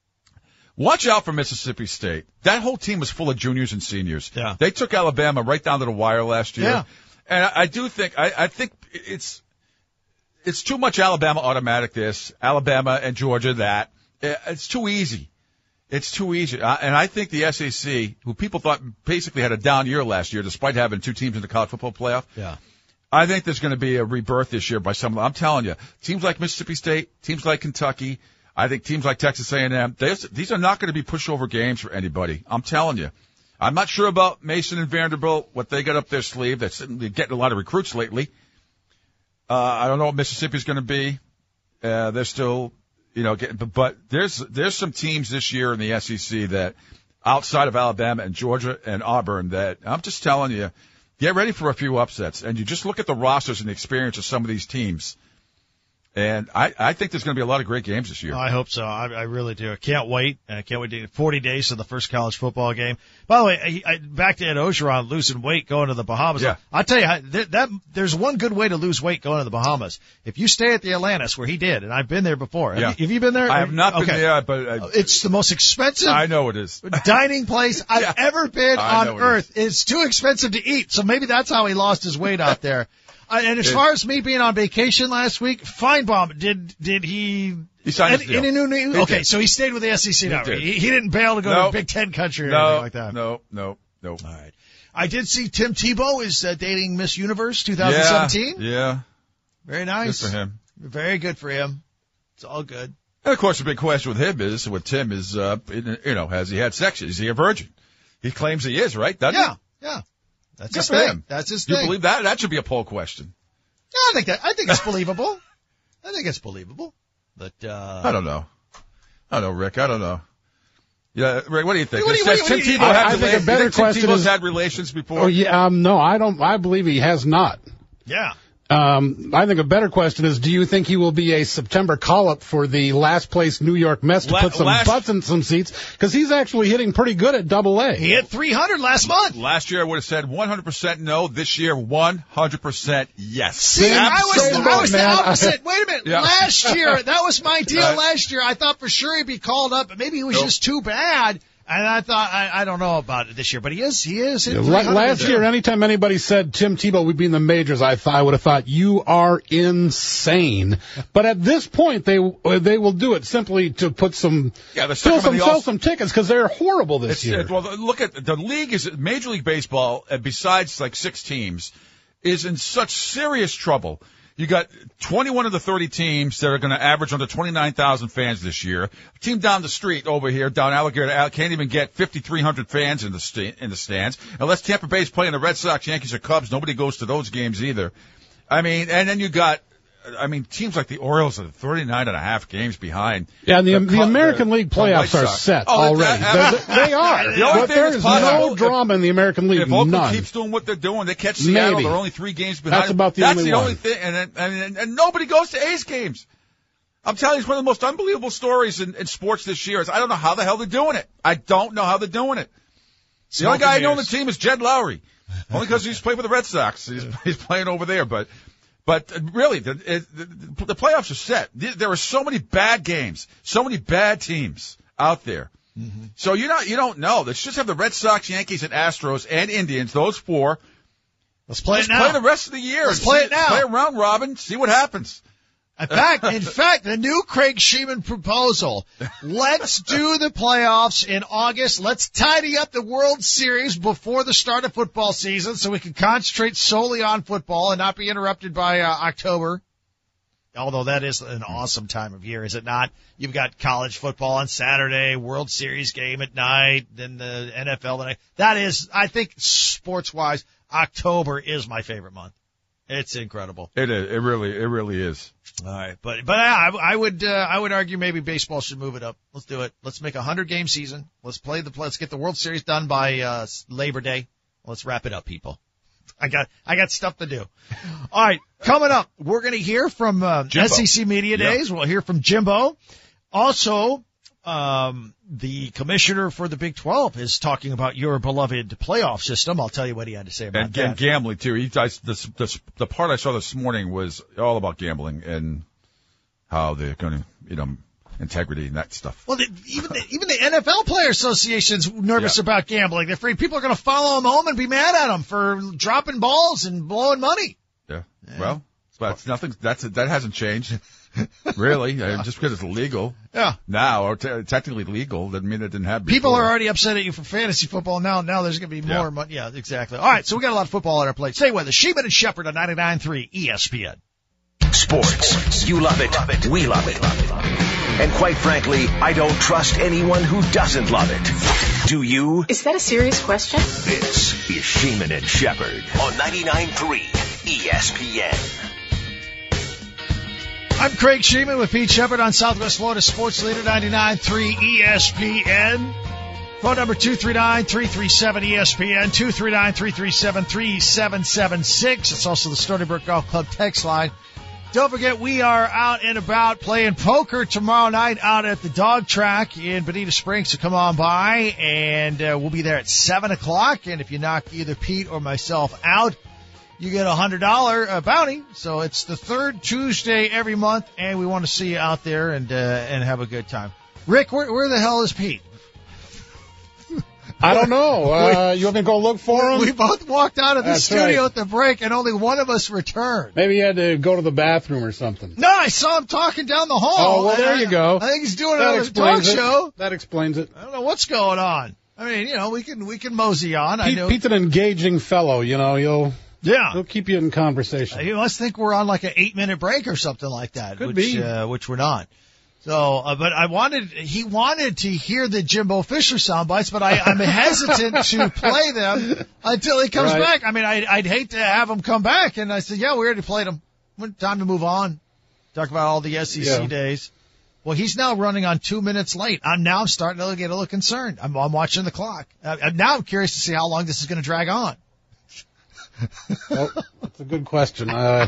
Speaker 3: Watch out for Mississippi State. That whole team was full of juniors and seniors.
Speaker 2: Yeah.
Speaker 3: They took Alabama right down to the wire last year.
Speaker 2: Yeah.
Speaker 3: And I, I do think, I, I think it's, it's too much Alabama automatic this, Alabama and Georgia that. It's too easy. It's too easy. Uh, and I think the S E C, who people thought basically had a down year last year despite having two teams in the college football playoff,
Speaker 2: Yeah.
Speaker 3: I think there's going to be a rebirth this year by some of them. I'm telling you, teams like Mississippi State, teams like Kentucky, I think teams like Texas A and M, these are not going to be pushover games for anybody. I'm telling you. I'm not sure about Mason and Vanderbilt, what they got up their sleeve. They're getting a lot of recruits lately. Uh, I don't know what Mississippi's going to be. Uh, they're still, You know, get, but, but there's there's some teams this year in the S E C that outside of Alabama and Georgia and Auburn that I'm just telling you, get ready for a few upsets. And you just look at the rosters and the experience of some of these teams. And I, I think there's going to be a lot of great games this year.
Speaker 2: I hope so. I, I really do. I can't wait. I can't wait to forty days to the first college football game. By the way, I, I, back to Ed Ogeron losing weight going to the Bahamas.
Speaker 3: Yeah.
Speaker 2: I'll tell you, that, that there's one good way to lose weight going to the Bahamas. If you stay at the Atlantis, where he did, and I've been there before. Have,
Speaker 3: Yeah.
Speaker 2: you, have you been there?
Speaker 3: I have not been
Speaker 2: okay.
Speaker 3: there, but I,
Speaker 2: It's the most expensive
Speaker 3: I know it is.
Speaker 2: dining place I've
Speaker 3: Yeah.
Speaker 2: ever been
Speaker 3: I
Speaker 2: on
Speaker 3: know it
Speaker 2: earth. It's too expensive to eat, so maybe that's how he lost his weight out there. Uh, and as
Speaker 3: It-
Speaker 2: far as me being on vacation last week, Feinbaum, did did he?
Speaker 3: He signed his
Speaker 2: and,
Speaker 3: deal.
Speaker 2: and, and, and,
Speaker 3: He
Speaker 2: okay,
Speaker 3: did.
Speaker 2: so he stayed with the S E C now.
Speaker 3: did.
Speaker 2: He, he didn't bail to go
Speaker 3: No.
Speaker 2: to Big Ten country or
Speaker 3: No,
Speaker 2: anything like that.
Speaker 3: no, no, no.
Speaker 2: All right. I did see Tim Tebow is uh, dating Miss Universe twenty seventeen.
Speaker 3: Yeah, yeah.
Speaker 2: Very nice.
Speaker 3: Good for him.
Speaker 2: Very good for him. It's all good.
Speaker 3: And of course, the big question with him is, with Tim is, uh, you know, has he had sex? Is he a virgin? He claims he is, right? Doesn't
Speaker 2: Yeah, yeah. That's
Speaker 3: Good
Speaker 2: his
Speaker 3: for
Speaker 2: thing.
Speaker 3: him.
Speaker 2: That's his
Speaker 3: he? You
Speaker 2: thing.
Speaker 3: believe that? That should be a poll question.
Speaker 2: Yeah, I think that. I think it's believable. I think it's believable. But uh
Speaker 3: I don't know. I don't know, Rick. I don't know. Yeah, Rick, what do you think?
Speaker 2: What do you-
Speaker 3: Has
Speaker 2: what do you-
Speaker 3: Tim
Speaker 2: what do you-
Speaker 3: Tebow
Speaker 4: I-
Speaker 3: had
Speaker 4: I think a
Speaker 3: relations?
Speaker 4: better
Speaker 3: You think Tim
Speaker 4: question
Speaker 3: Tebow's
Speaker 4: is-
Speaker 3: had relations before?
Speaker 4: Oh yeah, um, no, I don't. I believe he has not.
Speaker 2: yeah.
Speaker 4: Um, I think a better question is, do you think he will be a September call-up for the last place New York Mets to
Speaker 3: La-
Speaker 4: put some
Speaker 3: last-
Speaker 4: butts in some seats? Because he's actually hitting pretty good at Double A.
Speaker 2: He hit three hundred last month.
Speaker 3: Last year I would have said one hundred percent no. This year one hundred percent yes.
Speaker 2: See, I was,
Speaker 4: Absolutely,
Speaker 2: I was the
Speaker 4: man.
Speaker 2: opposite. Wait a minute.
Speaker 3: Yeah.
Speaker 2: Last year, that was my deal
Speaker 3: Right.
Speaker 2: last year. I thought for sure he'd be called up, but maybe he was
Speaker 3: Nope.
Speaker 2: just too bad. And I thought, I, I don't know about it this year, but he is, he is.
Speaker 4: Yeah, la- last year, anytime anybody said Tim Tebow would be in the majors, I thought I would have thought you are insane. But at this point, they they will do it simply to put some
Speaker 3: Yeah, they're
Speaker 4: fill
Speaker 3: sticking
Speaker 4: some
Speaker 3: with the
Speaker 4: sell
Speaker 3: all-
Speaker 4: some tickets because they're horrible this
Speaker 3: It's,
Speaker 4: year.
Speaker 3: it, well, look at the league is Major League Baseball. Uh, besides like six teams, is in such serious trouble. You got twenty-one of the thirty teams that are going to average under twenty-nine thousand fans this year. A team down the street over here, down Alligator Alley, can't even get fifty-three hundred fans in the sta- in the stands. Unless Tampa Bay's playing the Red Sox, Yankees, or Cubs, nobody goes to those games either. I mean, and then you got, I mean, teams like the Orioles are thirty-nine and a half games behind.
Speaker 4: Yeah, and the, the,
Speaker 3: Cu-
Speaker 4: American
Speaker 3: the-
Speaker 4: League
Speaker 3: the White
Speaker 4: playoffs are
Speaker 3: Sox.
Speaker 4: set
Speaker 3: Oh,
Speaker 4: already.
Speaker 3: that-
Speaker 4: They're- they are.
Speaker 3: The only
Speaker 4: But
Speaker 3: thing
Speaker 4: there
Speaker 3: that's
Speaker 4: is
Speaker 3: possible-
Speaker 4: no drama in the American League.
Speaker 3: If Oakland
Speaker 4: None.
Speaker 3: keeps doing what they're doing, they catch Seattle.
Speaker 4: Maybe.
Speaker 3: They're only three games behind.
Speaker 4: That's about the
Speaker 3: That's
Speaker 4: only
Speaker 3: the
Speaker 4: one.
Speaker 3: only thing, and, and, and and nobody goes to A's games. I'm telling you, it's one of the most unbelievable stories in, in sports this year. Is I don't know how the hell they're doing it. I don't know how they're doing it. The
Speaker 2: Smoke
Speaker 3: only guy I
Speaker 2: and
Speaker 3: know on the
Speaker 2: mirrors.
Speaker 3: team is Jed Lowry, only because he's playing for the Red Sox. He's, he's playing over there, but. But uh, really, the, it, the, the playoffs are set. There are so many bad games, so many bad teams out there. Mm-hmm. So you not you don't know. Let's just have the Red Sox, Yankees, and Astros and Indians. Those four.
Speaker 2: Let's play
Speaker 3: Just
Speaker 2: it now.
Speaker 3: play the rest of the year.
Speaker 2: Let's
Speaker 3: and
Speaker 2: play
Speaker 3: see-
Speaker 2: it now.
Speaker 3: Play a round robin. See what happens.
Speaker 2: In fact, in fact, the new Craig Sheeman proposal. Let's do the playoffs in August. Let's tidy up the World Series before the start of football season so we can concentrate solely on football and not be interrupted by uh, October. Although that is an awesome time of year, is it not? You've got college football on Saturday, World Series game at night, then the N F L the night. That is, I think, sports-wise, October is my favorite month. It's incredible.
Speaker 3: It is. It really. It really is.
Speaker 2: All right, but but I, I would uh, I would argue maybe baseball should move it up. Let's do it. Let's make a hundred game season. Let's play the let's get the World Series done by uh, Labor Day. Let's wrap it up, people. I got I got stuff to do. All right, coming up, we're going to hear from uh,
Speaker 3: Jimbo.
Speaker 2: S E C Media
Speaker 3: Yeah.
Speaker 2: Days. We'll hear from Jimbo. Also, um, the commissioner for the Big twelve is talking about your beloved playoff system. I'll tell you what he had to say about
Speaker 3: And,
Speaker 2: that.
Speaker 3: and gambling too. He, I, this, this, the part I saw this morning was all about gambling and how they're going to, you know, integrity and that stuff.
Speaker 2: Well, the, even the, even the N F L Player Association's nervous
Speaker 3: Yeah.
Speaker 2: about gambling. They're afraid people are going to follow them home and be mad at them for dropping balls and blowing money.
Speaker 3: Yeah. Well, but it's nothing. That's that hasn't changed, really. I mean, just because it's legal
Speaker 2: Yeah.
Speaker 3: now, or te- technically legal, doesn't mean it didn't have.
Speaker 2: People
Speaker 3: before.
Speaker 2: are already upset at you for fantasy football now. Now there's going to be more
Speaker 3: Yeah.
Speaker 2: money. Yeah, exactly. All right, so we got a lot of football on our plate. Stay with us. Sheeman and Shepherd on ninety-nine point three E S P N.
Speaker 1: Sports. You love it. We love it. And quite frankly, I don't trust anyone who doesn't love it. Do you?
Speaker 5: Is that a serious question?
Speaker 1: This is Sheeman and Shepherd on ninety-nine point three E S P N.
Speaker 2: All I'm Craig Sheeman with Pete Shepard on Southwest Florida Sports Leader ninety-nine point three E S P N. Phone number two three nine, three three seven, E S P N, two three nine, three three seven, three seven seven six. It's also the Stony Brook Golf Club text line. Don't forget, we are out and about playing poker tomorrow night out at the dog track in Bonita Springs, so come on by, and uh, we'll be there at seven o'clock, and if you knock either Pete or myself out, you get a one hundred dollars uh, bounty. So it's the third Tuesday every month, and we want to see you out there and uh, and have a good time. Rick, where, where the hell is Pete?
Speaker 4: I don't know. Uh, you want me to go look for him?
Speaker 2: We both walked out of the
Speaker 4: That's
Speaker 2: studio
Speaker 4: right.
Speaker 2: at the break, and only one of us returned.
Speaker 4: Maybe he had to go to the bathroom or something.
Speaker 2: No, I saw him talking down the hall.
Speaker 4: Oh, well, there
Speaker 2: I,
Speaker 4: you go.
Speaker 2: I think he's doing
Speaker 4: That
Speaker 2: another talk
Speaker 4: explains it.
Speaker 2: show.
Speaker 4: That explains it.
Speaker 2: I don't know what's going on. I mean, you know, we can we can mosey on. I
Speaker 4: Pete,
Speaker 2: know.
Speaker 4: Pete's an engaging fellow, you know. He'll
Speaker 2: Yeah.
Speaker 4: he'll keep you in conversation.
Speaker 2: You must think we're on like an eight-minute break or something like that.
Speaker 4: Could
Speaker 2: which,
Speaker 4: be.
Speaker 2: Uh, which we're not. So, uh, but I wanted, he wanted to hear the Jimbo Fisher sound bites, but I, I'm hesitant to play them until he comes
Speaker 4: Right.
Speaker 2: back. I mean, I'd, I'd hate to have him come back. And I said, yeah, we already played them. Time to move on. Talk about all the S E C
Speaker 4: Yeah.
Speaker 2: days. Well, he's now running on two minutes late. I'm now starting to get a little concerned. I'm, I'm watching the clock. Uh, I'm now curious to see how long this is going to drag on.
Speaker 4: Well, that's a good question. Uh,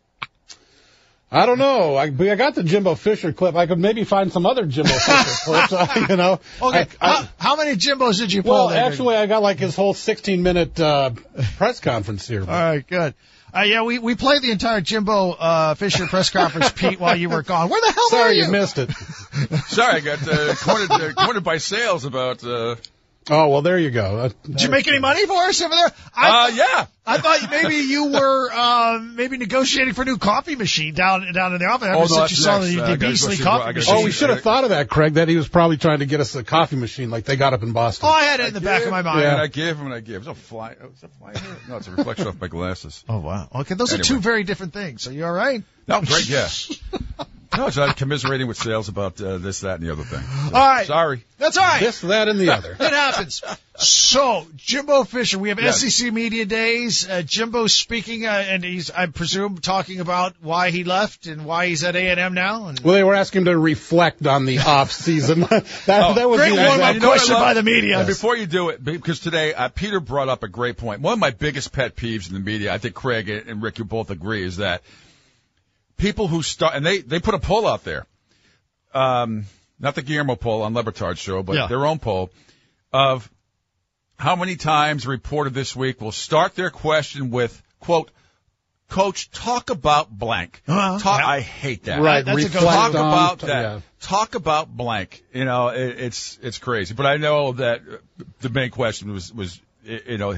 Speaker 4: I don't know. I, I got the Jimbo Fisher clip. I could maybe find some other Jimbo Fisher clips. Uh, you know.
Speaker 2: Okay,
Speaker 4: I, I,
Speaker 2: how, how many Jimbos did you pull
Speaker 4: well,
Speaker 2: there?
Speaker 4: actually, I got like his whole sixteen minute uh, press conference here.
Speaker 2: All right, good. Uh, yeah, we, we played the entire Jimbo uh, Fisher press conference, Pete, while you were gone. Where the hell
Speaker 4: Sorry
Speaker 2: were you?
Speaker 4: you missed it.
Speaker 3: Sorry, I got uh, cornered, uh, cornered by sales about. Uh,
Speaker 4: Oh, well, there you go. That,
Speaker 2: Did you make any money for us over there? I,
Speaker 3: uh, yeah.
Speaker 2: I thought maybe you were um, maybe negotiating for a new coffee machine down down in the office.
Speaker 3: Oh,
Speaker 2: Ever
Speaker 3: no,
Speaker 2: since
Speaker 3: that's
Speaker 2: you saw
Speaker 3: next.
Speaker 2: the,
Speaker 3: Uh, I
Speaker 2: the
Speaker 3: gotta go
Speaker 2: beastly
Speaker 3: see-
Speaker 2: coffee
Speaker 3: I gotta
Speaker 2: machine.
Speaker 4: Oh, we should have thought of that, Craig, that he was probably trying to get us a coffee machine like they got up in Boston.
Speaker 2: Oh, I had it in the back of my mind.
Speaker 3: Yeah.
Speaker 4: Yeah.
Speaker 3: And I gave him and I gave. Is that a fly? Oh, is that a fly here? No, it's a reflection off my glasses.
Speaker 2: Oh, wow. Okay, those
Speaker 3: Anyway.
Speaker 2: are two very different things. Are you all right?
Speaker 3: No, great, yeah. No, it's not commiserating with sales about uh, this, that, and the other thing. So,
Speaker 2: All right.
Speaker 3: Sorry.
Speaker 2: That's all right.
Speaker 4: This, that, and the other.
Speaker 2: It happens. So, Jimbo Fisher, we have
Speaker 3: Yes.
Speaker 2: S E C Media Days. Uh, Jimbo speaking, uh, and he's, I presume, talking about why he left and why he's at A and M now. And
Speaker 4: Well, they were asking him to reflect on the off season. that,
Speaker 3: Oh,
Speaker 4: that was
Speaker 2: great
Speaker 4: the
Speaker 2: warm-up
Speaker 4: exact-
Speaker 3: You know what I
Speaker 2: question
Speaker 3: love?
Speaker 2: by the media.
Speaker 3: And before you do it, because today uh, Peter brought up a great point. One of my biggest pet peeves in the media, I think Craig and Rick, you both agree, is that people who start, and they, they put a poll out there, um, not the Guillermo poll on Lebertard's show, but
Speaker 2: Yeah.
Speaker 3: their own poll, of how many times a reporter this week will start their question with, quote, Coach, talk about blank.
Speaker 2: Uh-huh.
Speaker 3: Talk,
Speaker 2: Yeah.
Speaker 3: I hate that.
Speaker 4: Right,
Speaker 2: That's a
Speaker 4: reflect
Speaker 2: good
Speaker 3: Talk
Speaker 2: one.
Speaker 4: on-
Speaker 3: about that.
Speaker 4: yeah.
Speaker 3: Talk about blank. You know, it, it's it's crazy. But I know that the main question was was you know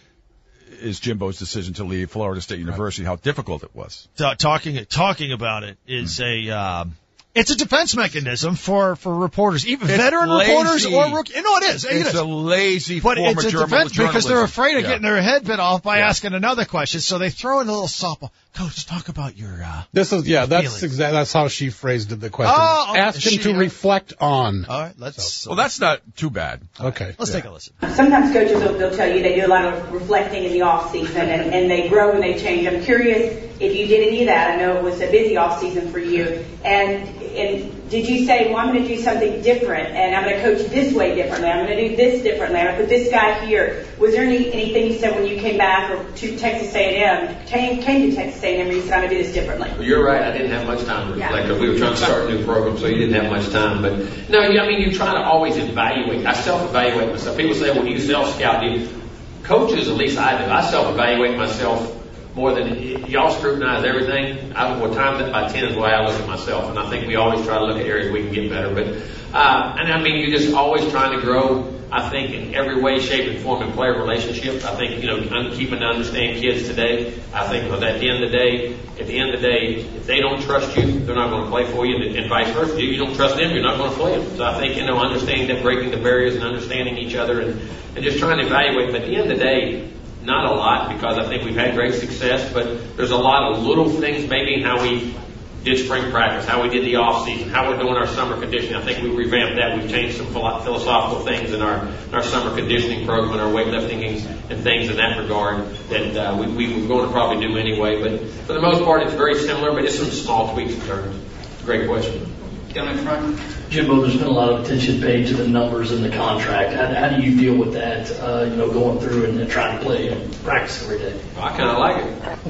Speaker 3: is Jimbo's decision to leave Florida State University, how difficult it was.
Speaker 2: Ta- talking talking about it is a um, it's a defense mechanism for, for reporters, even
Speaker 3: It's
Speaker 2: veteran
Speaker 3: lazy.
Speaker 2: reporters or rookie. You know it is. It
Speaker 3: It's
Speaker 2: is.
Speaker 3: a lazy
Speaker 2: But
Speaker 3: form
Speaker 2: it's
Speaker 3: of
Speaker 2: a
Speaker 3: journal-
Speaker 2: defense because they're
Speaker 3: journalism.
Speaker 2: afraid of
Speaker 3: Yeah.
Speaker 2: getting their head bit off by
Speaker 3: Yeah.
Speaker 2: asking another question. So they throw in a little softball. Coach, talk about your uh,
Speaker 4: This is yeah. That's
Speaker 2: Feelings.
Speaker 4: exactly that's how she phrased it. The question.
Speaker 2: Oh, okay.
Speaker 4: Ask him
Speaker 2: She-
Speaker 4: to reflect on.
Speaker 2: All right, let's
Speaker 3: Well, that's not too bad.
Speaker 4: Okay.
Speaker 2: let's take a listen.
Speaker 5: Sometimes coaches will they'll tell you they do a lot of reflecting in the off season and, and they grow and they change. I'm curious if you did any of that. I know it was a busy off season for you. And and did you say, well, I'm going to do something different and I'm going to coach this way differently. I'm going to do this differently. I'm going to put this guy here. Was there any anything you said when you came back or to Texas A and M, came, came to Texas A and M, where you said I'm going to do this differently?
Speaker 6: Well, you're right. I didn't have much time to reflect
Speaker 5: Yeah.
Speaker 6: because we were trying to start a new program, so you didn't have much time. But no, you- I mean, you try to always evaluate. I self-evaluate myself. People say, well, you self-scout. Do you? Coaches, at least I do. I self-evaluate myself more than y'all scrutinize everything. I will times that by ten is the way I look at myself, and I think we always try to look at areas we can get better. But uh, and I mean, you're just always trying to grow. I think in every way, shape, and form in player relationships. I think you know, un- keeping to understand kids today. I think because at the end of the day, at the end of the day, if they don't trust you, they're not going to play for you, and, and vice versa. If you don't trust them, you're not going to play them. So I think you know, understanding that, breaking the barriers, and understanding each other, and and just trying to evaluate. But at the end of the day, not a lot because I think we've had great success, but there's a lot of little things maybe in how we did spring practice, how we did the off season, how we're doing our summer conditioning. I think we revamped that. We've changed some philo- philosophical things in our in our summer conditioning program and our weightlifting and, and things in that regard that uh, we, we were going to probably do anyway. But for the most part, it's very similar, but it's some small tweaks and turns. Great question.
Speaker 7: Down in front. Jimbo, there's been a lot of attention paid to the numbers in the contract. How, how do you deal with that, uh, you know, going through and, and trying to play and practice every day?
Speaker 6: Well, I kind of like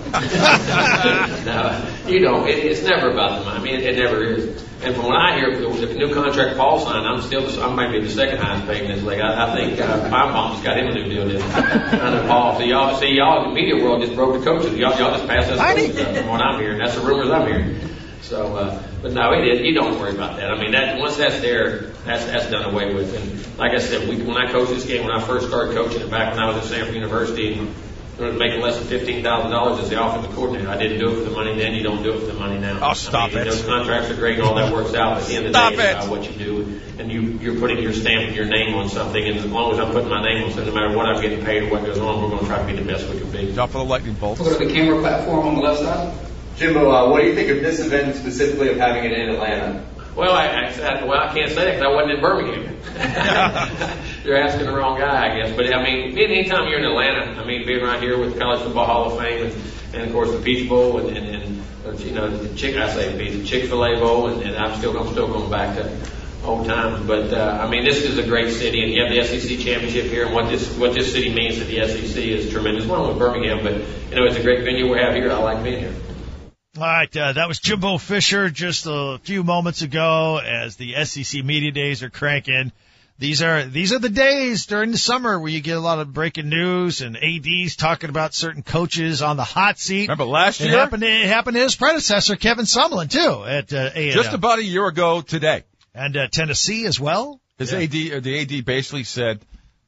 Speaker 6: it. No, you know, it, it's never about the money. I mean, it, it never is. And from what I hear, the, the new contract Paul signed, I'm still, I might be the second highest paid in this league. I, I think uh, my mom just got him a new deal, didn't he? I know Paul. So y'all, see, y'all in the media world just broke the coaches. Y'all, y'all just passed us coaches up from what I'm hearing. That's the rumors I'm hearing. So, uh, but no, it is. You don't worry about that. I mean, that once that's there, that's that's done away with. And like I said, we, when I coached this game, when I first started coaching it back when I was at Stanford University, and I was making less than fifteen thousand dollars as the offensive coordinator. I didn't do it for the money then. You don't do it for the money now.
Speaker 3: Oh, stop
Speaker 6: I mean,
Speaker 3: it!
Speaker 6: Those contracts are great and all that works out. But at the end of the
Speaker 3: Stop
Speaker 6: day, it's
Speaker 3: it.
Speaker 6: about what you do, and you you're putting your stamp and your name on something. And as long as I'm putting my name on something, no matter what I'm getting paid or what goes on, we're going to try to be the best we can be.
Speaker 3: Drop for the lightning bolt.
Speaker 8: We'll go to the camera platform on the left side. Jimbo, uh, what do you think of this event specifically of having it in Atlanta?
Speaker 6: Well, I, I, well, I can't say that because I wasn't in Birmingham. You're asking the wrong guy, I guess. But, I mean, anytime you're in Atlanta, I mean, being right here with the College Football Hall of Fame and, and of course, the Peach Bowl and, and, and you know, the Chick, I say the Chick-fil-A Bowl, and, and I'm still, I'm still going back to old times. But, uh, I mean, this is a great city, and you have the S E C championship here, and what this, what this city means to the S E C is tremendous. One with Birmingham, but, you know, it's a great venue we have here. I like being here.
Speaker 2: All right, uh, that was Jimbo Fisher just a few moments ago as the S E C Media Days are cranking. These are these are the days during the summer where you get a lot of breaking news and A Ds talking about certain coaches on the hot seat.
Speaker 3: Remember last year?
Speaker 2: It happened, it happened to his predecessor, Kevin Sumlin, too, at uh, A and M.
Speaker 3: Just about a year ago today.
Speaker 2: And uh, Tennessee as well.
Speaker 3: His
Speaker 2: Yeah.
Speaker 3: A D, uh, the A D basically said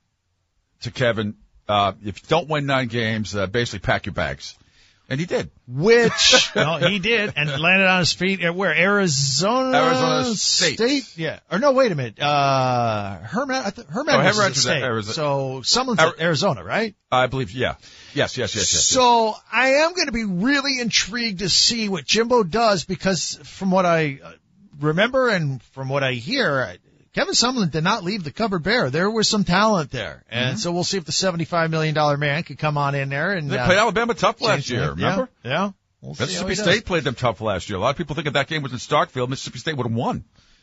Speaker 3: to Kevin, uh, if you don't win nine games, uh, basically pack your bags. And he did.
Speaker 2: Which, no, he did, and landed on his feet at where? Arizona?
Speaker 3: Arizona State.
Speaker 2: Yeah. Or no, wait a minute. Uh, Herman, I th- Herman
Speaker 3: Oh,
Speaker 2: was
Speaker 3: Herman
Speaker 2: at
Speaker 3: was at
Speaker 2: State.
Speaker 3: Arizona.
Speaker 2: So someone's
Speaker 3: Ar-
Speaker 2: at Arizona, right?
Speaker 3: I believe, yeah. Yes, yes, yes, yes. yes.
Speaker 2: So I am going to be really intrigued to see what Jimbo does because from what I remember and from what I hear, Kevin Sumlin did not leave the cupboard bare. There was some talent there. And
Speaker 3: Mm-hmm.
Speaker 2: so we'll see if the seventy-five million dollars man could come on in there. And
Speaker 3: They
Speaker 2: uh,
Speaker 3: played Alabama tough last
Speaker 2: change
Speaker 3: year,
Speaker 2: it.
Speaker 3: remember?
Speaker 2: Yeah. yeah. We'll see how
Speaker 3: Mississippi
Speaker 2: he does.
Speaker 3: State played them tough last year. A lot of people think if that game was in Starkville, Mississippi State would have won.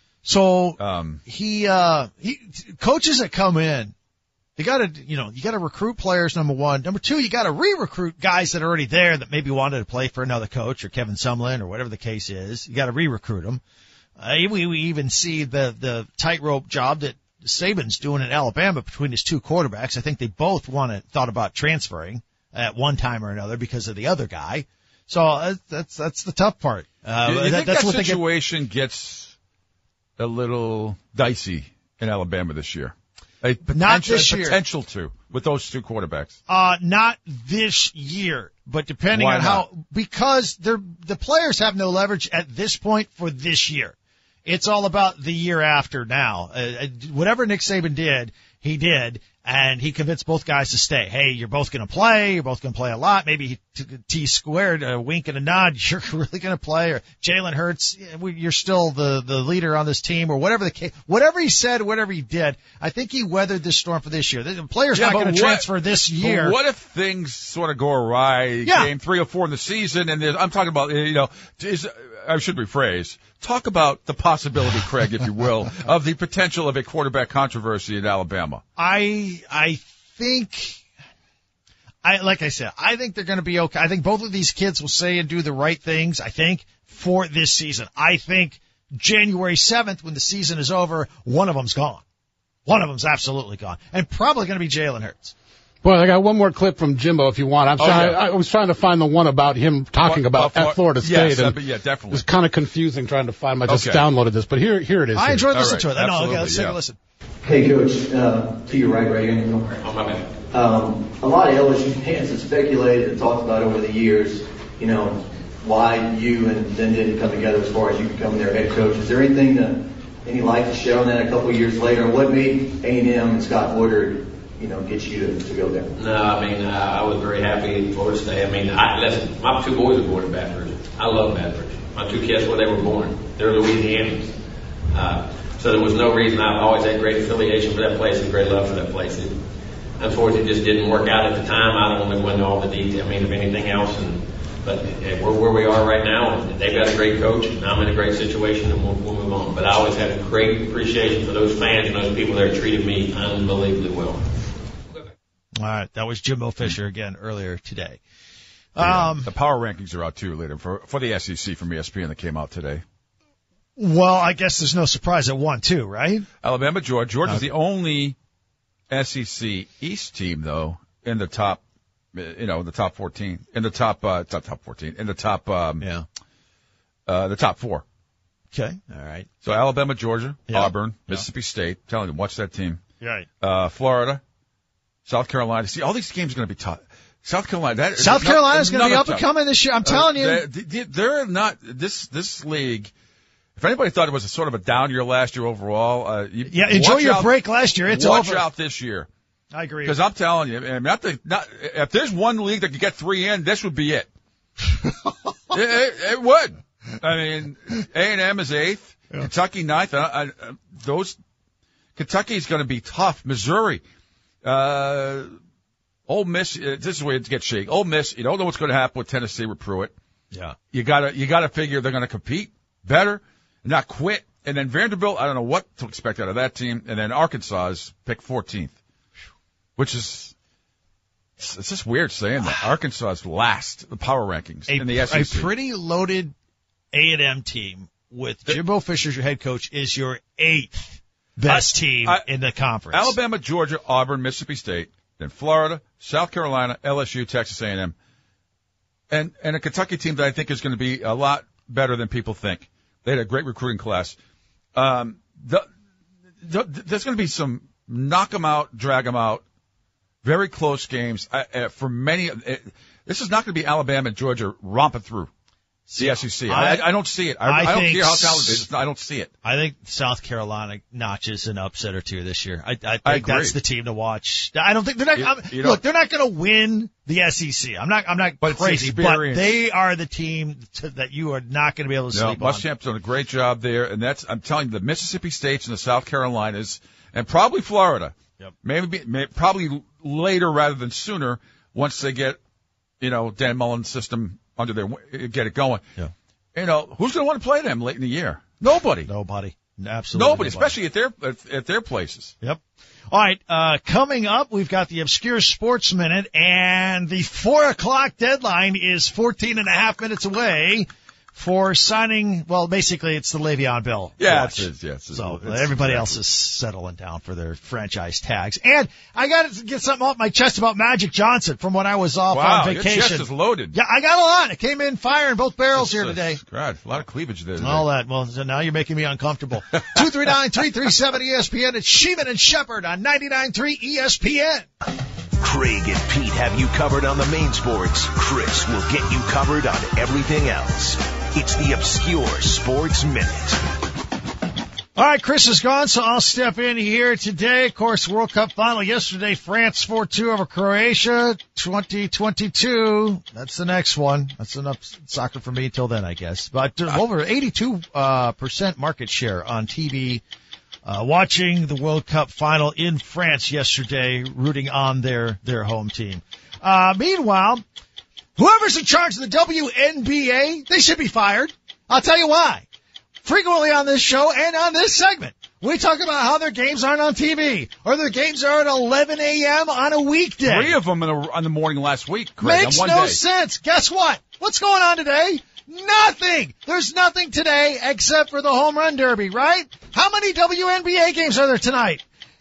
Speaker 2: So
Speaker 3: Um,
Speaker 2: he, uh, he, coaches that come in, you gotta, you know, you gotta recruit players, number one. Number two, you gotta re-recruit guys that are already there that maybe wanted to play for another coach or Kevin Sumlin or whatever the case is. You gotta re-recruit them. Uh, we, we even see the, the tightrope job that Saban's doing in Alabama between his two quarterbacks. I think they both wanted, thought about transferring at one time or another because of the other guy. So uh, that's, that's the tough part. Uh,
Speaker 3: you, you
Speaker 2: that,
Speaker 3: think
Speaker 2: that's
Speaker 3: that
Speaker 2: what they get.
Speaker 3: situation gets a little dicey in Alabama this year? A potential,
Speaker 2: Not this
Speaker 3: a
Speaker 2: year.
Speaker 3: potential to with those two quarterbacks.
Speaker 2: Uh, not this year, but depending
Speaker 3: Why
Speaker 2: on
Speaker 3: not?
Speaker 2: how, because they're, the players have no leverage at this point for this year. It's all about the year after now. Uh, whatever Nick Saban did, he did, and he convinced both guys to stay. Hey, you're both going to play. You're both going to play a lot. Maybe he took a T squared, a wink and a nod. You're really going to play. Or Jalen Hurts, you're still the, the leader on this team, or whatever the case. Whatever he said, whatever he did, I think he weathered this storm for this year. The player's
Speaker 3: Yeah,
Speaker 2: not
Speaker 3: but
Speaker 2: going to
Speaker 3: what-
Speaker 2: transfer this year.
Speaker 3: But what if things sort of go awry?
Speaker 2: Yeah.
Speaker 3: Game three or four in the season, and there's- I'm talking about, you know, is, I should rephrase. Talk about the possibility, Craig, if you will, of the potential of a quarterback controversy in Alabama.
Speaker 2: I I think I like I said, I think they're going to be okay. I think both of these kids will say and do the right things, I think, for this season. I think January seventh, when the season is over, one of them's gone. One of them's absolutely gone. And probably going to be Jalen Hurts.
Speaker 4: Well, I got one more clip from Jimbo if you want. I'm
Speaker 3: Oh,
Speaker 4: trying,
Speaker 3: yeah.
Speaker 4: I was trying to find the one about him talking
Speaker 3: What-
Speaker 4: about
Speaker 3: about
Speaker 4: at Florida
Speaker 3: Flor-
Speaker 4: State.
Speaker 3: yes,
Speaker 4: and
Speaker 3: uh, yeah, definitely.
Speaker 4: It was kind of confusing trying to find. I just
Speaker 3: Okay.
Speaker 4: downloaded this, but here, here it is.
Speaker 2: I
Speaker 4: here.
Speaker 2: enjoyed
Speaker 3: All
Speaker 2: listening
Speaker 3: right.
Speaker 2: to it. No, okay,
Speaker 3: Absolutely,
Speaker 2: let's take
Speaker 3: yeah.
Speaker 2: a listen.
Speaker 9: Hey, Coach, uh, to your right, right here in the middle.
Speaker 6: Oh, my bad.
Speaker 9: Um, a lot of L S U fans have speculated and talked about over the years, you know, why you and them didn't come together as far as you becoming their head coach. Is there anything to, any light to shed on that a couple of years later? What made A and M and Scott Woodard, you know, get you to, to go there?
Speaker 6: No, I mean, uh, I was very happy in Florida State. I mean, I, listen, my two boys are born in Baton Rouge. I love Baton Rouge. My two kids where they were born. They're Louisianians. Uh, so there was no reason. I've always had great affiliation for that place and great love for that place. It, unfortunately, it just didn't work out at the time. I don't want to go into all the detail, I mean, of anything else. And, but uh, we're where we are right now, and they've got a great coach, and I'm in a great situation, and we'll, we'll move on. But I always had a great appreciation for those fans and those people that treated me unbelievably well.
Speaker 2: All right, that was Jimbo Fisher again earlier today.
Speaker 3: Yeah,
Speaker 2: Um,
Speaker 3: the power rankings are out too later for for the S E C from E S P N that came out today.
Speaker 2: well, I guess there's no surprise at one, too, right?
Speaker 3: Alabama, Georgia. Georgia's
Speaker 2: Okay.
Speaker 3: the only S E C East team though in the top, you know, the top fourteen, in the top, uh, top top fourteen, in the top, um,
Speaker 2: Yeah.
Speaker 3: uh, the top four.
Speaker 2: Okay. All right.
Speaker 3: So Alabama, Georgia,
Speaker 2: Yeah.
Speaker 3: Auburn,
Speaker 2: Yeah.
Speaker 3: Mississippi State. Telling you, watch that team.
Speaker 2: Right.
Speaker 3: Uh, Florida, South Carolina. See, all these games are going to be tough. South Carolina. That,
Speaker 2: South
Speaker 3: no-
Speaker 2: Carolina's going to be
Speaker 3: another
Speaker 2: up and
Speaker 3: tough.
Speaker 2: coming this year. I'm telling you.
Speaker 3: Uh, they, they're not this this league. If anybody thought it was a sort of a down year last year overall, uh, you,
Speaker 2: Yeah, enjoy
Speaker 3: watch
Speaker 2: your
Speaker 3: out,
Speaker 2: break last year. It's
Speaker 3: watch
Speaker 2: over.
Speaker 3: out this year.
Speaker 2: I agree.
Speaker 3: Because I'm telling you, I mean, not the, not, if there's one league that could get three in, this would be it. it, it. It would. I mean, A and M is eighth,
Speaker 2: Yeah.
Speaker 3: Kentucky ninth. I, I, those Kentucky's going to be tough. Missouri, uh, Ole Miss. Uh, this is where it gets shaky. Ole Miss. You don't know what's going to happen with Tennessee with Pruitt.
Speaker 2: Yeah.
Speaker 3: You gotta you gotta figure they're going to compete better, not quit. And then Vanderbilt. I don't know what to expect out of that team. And then Arkansas is picked fourteenth, which is. It's it's just weird saying that. Arkansas is last, the power rankings
Speaker 2: A,
Speaker 3: in the S E C.
Speaker 2: a pretty loaded A and M team with Jimbo Fisher as your head coach is your eighth best
Speaker 3: I-
Speaker 2: team
Speaker 3: I-
Speaker 2: in the conference.
Speaker 3: Alabama, Georgia, Auburn, Mississippi State, then Florida, South Carolina, L S U, Texas A and M, and and a Kentucky team that I think is going to be a lot better than people think. They had a great recruiting class. Um, the, the, there's going to be some knock 'em out, drag 'em out, very close games. I, uh, for many, uh, this is not going to be Alabama and Georgia romping through the S E C. I, I, I don't see it. I,
Speaker 2: I
Speaker 3: I, don't
Speaker 2: think
Speaker 3: care how talented it is. I don't see it.
Speaker 2: I think South Carolina notches an upset or two this year. I, I think
Speaker 3: I agree.
Speaker 2: that's the team to watch. I don't think they're not.
Speaker 3: You-
Speaker 2: I'm-
Speaker 3: you
Speaker 2: look,
Speaker 3: don't-
Speaker 2: they're not going to win the S E C. I'm not. I'm not
Speaker 3: But it's
Speaker 2: crazy, but
Speaker 3: experience.
Speaker 2: they are the team to, that you are not going to be able to
Speaker 3: No,
Speaker 2: sleep on.
Speaker 3: Muschamp's done a great job there, and that's I'm telling you, the Mississippi States and the South Carolinas, and probably Florida.
Speaker 2: Yep.
Speaker 3: Maybe, maybe probably later rather than sooner once they get, you know, Dan Mullen's system under their get it going.
Speaker 2: Yeah.
Speaker 3: You know, who's going to want to play them late in the year? Nobody.
Speaker 2: Nobody. Absolutely.
Speaker 3: Nobody, especially at their at, at their places.
Speaker 2: Yep. All right. Uh, coming up, we've got the Obscure Sports Minute, and the four o'clock deadline is fourteen and a half minutes away for signing. Well, basically, it's the Le'Veon Bell.
Speaker 3: Yeah,
Speaker 2: watch.
Speaker 3: it's, it's, yeah, it's,
Speaker 2: So
Speaker 3: it's,
Speaker 2: everybody
Speaker 3: exactly.
Speaker 2: else is settling down for their franchise tags. And I got to get something off my chest about Magic Johnson from when I was off
Speaker 3: Wow,
Speaker 2: on
Speaker 3: your
Speaker 2: vacation.
Speaker 3: chest is loaded.
Speaker 2: Yeah, I got a lot. It came in firing both barrels here
Speaker 3: It's, uh,
Speaker 2: today.
Speaker 3: God, a lot of cleavage there today.
Speaker 2: All that. Well, so now you're making me uncomfortable. two three nine, three three seven E S P N. It's Sheeman and Shepherd on ninety-nine point three E S P N.
Speaker 1: Craig and Pete have you covered on the main sports. Chris will get you covered on everything else. It's the Obscure Sports Minute.
Speaker 2: All right, Chris is gone, so I'll step in here today. Of course, World Cup final yesterday, France four two over Croatia, twenty twenty-two. That's the next one. That's enough soccer for me till then, I guess. But uh, over eighty-two uh, percent market share on T V, uh, watching the World Cup final in France yesterday, rooting on their, their home team. Uh, meanwhile, whoever's in charge of the W N B A, they should be fired. I'll tell you why. Frequently on this show and on this segment, we talk about how their games aren't on T V, or their games are at eleven a.m. on a weekday.
Speaker 3: Three of them in the, on the morning last week, Craig,
Speaker 2: Makes
Speaker 3: on one
Speaker 2: no
Speaker 3: day.
Speaker 2: sense. Guess what? What's going on today? Nothing. There's nothing today except for the home run derby, right? How many W N B A games are there tonight?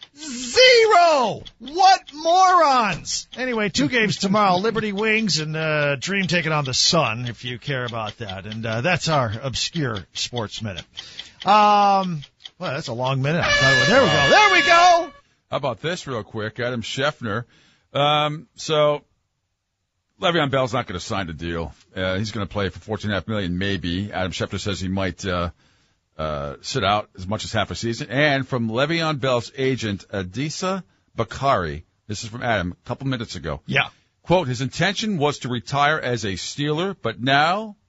Speaker 2: Zero! What morons! Anyway, two games tomorrow. Liberty Wings and uh, Dream taking on the Sun, if you care about that. And uh, that's our Obscure Sports Minute. Um, well, that's a long minute. There we go. There we go!
Speaker 3: How about this real quick? Adam Scheffner. Um, so, Le'Veon Bell's not going to sign the deal. Uh, he's going to play for fourteen and a half million dollars maybe. Adam Scheffner says he might uh, uh, sit out as much as half a season. And from Le'Veon Bell's agent, Adisa Bakari, this is from Adam a couple minutes ago.
Speaker 2: Yeah.
Speaker 3: Quote, his intention was to retire as a Steeler, but now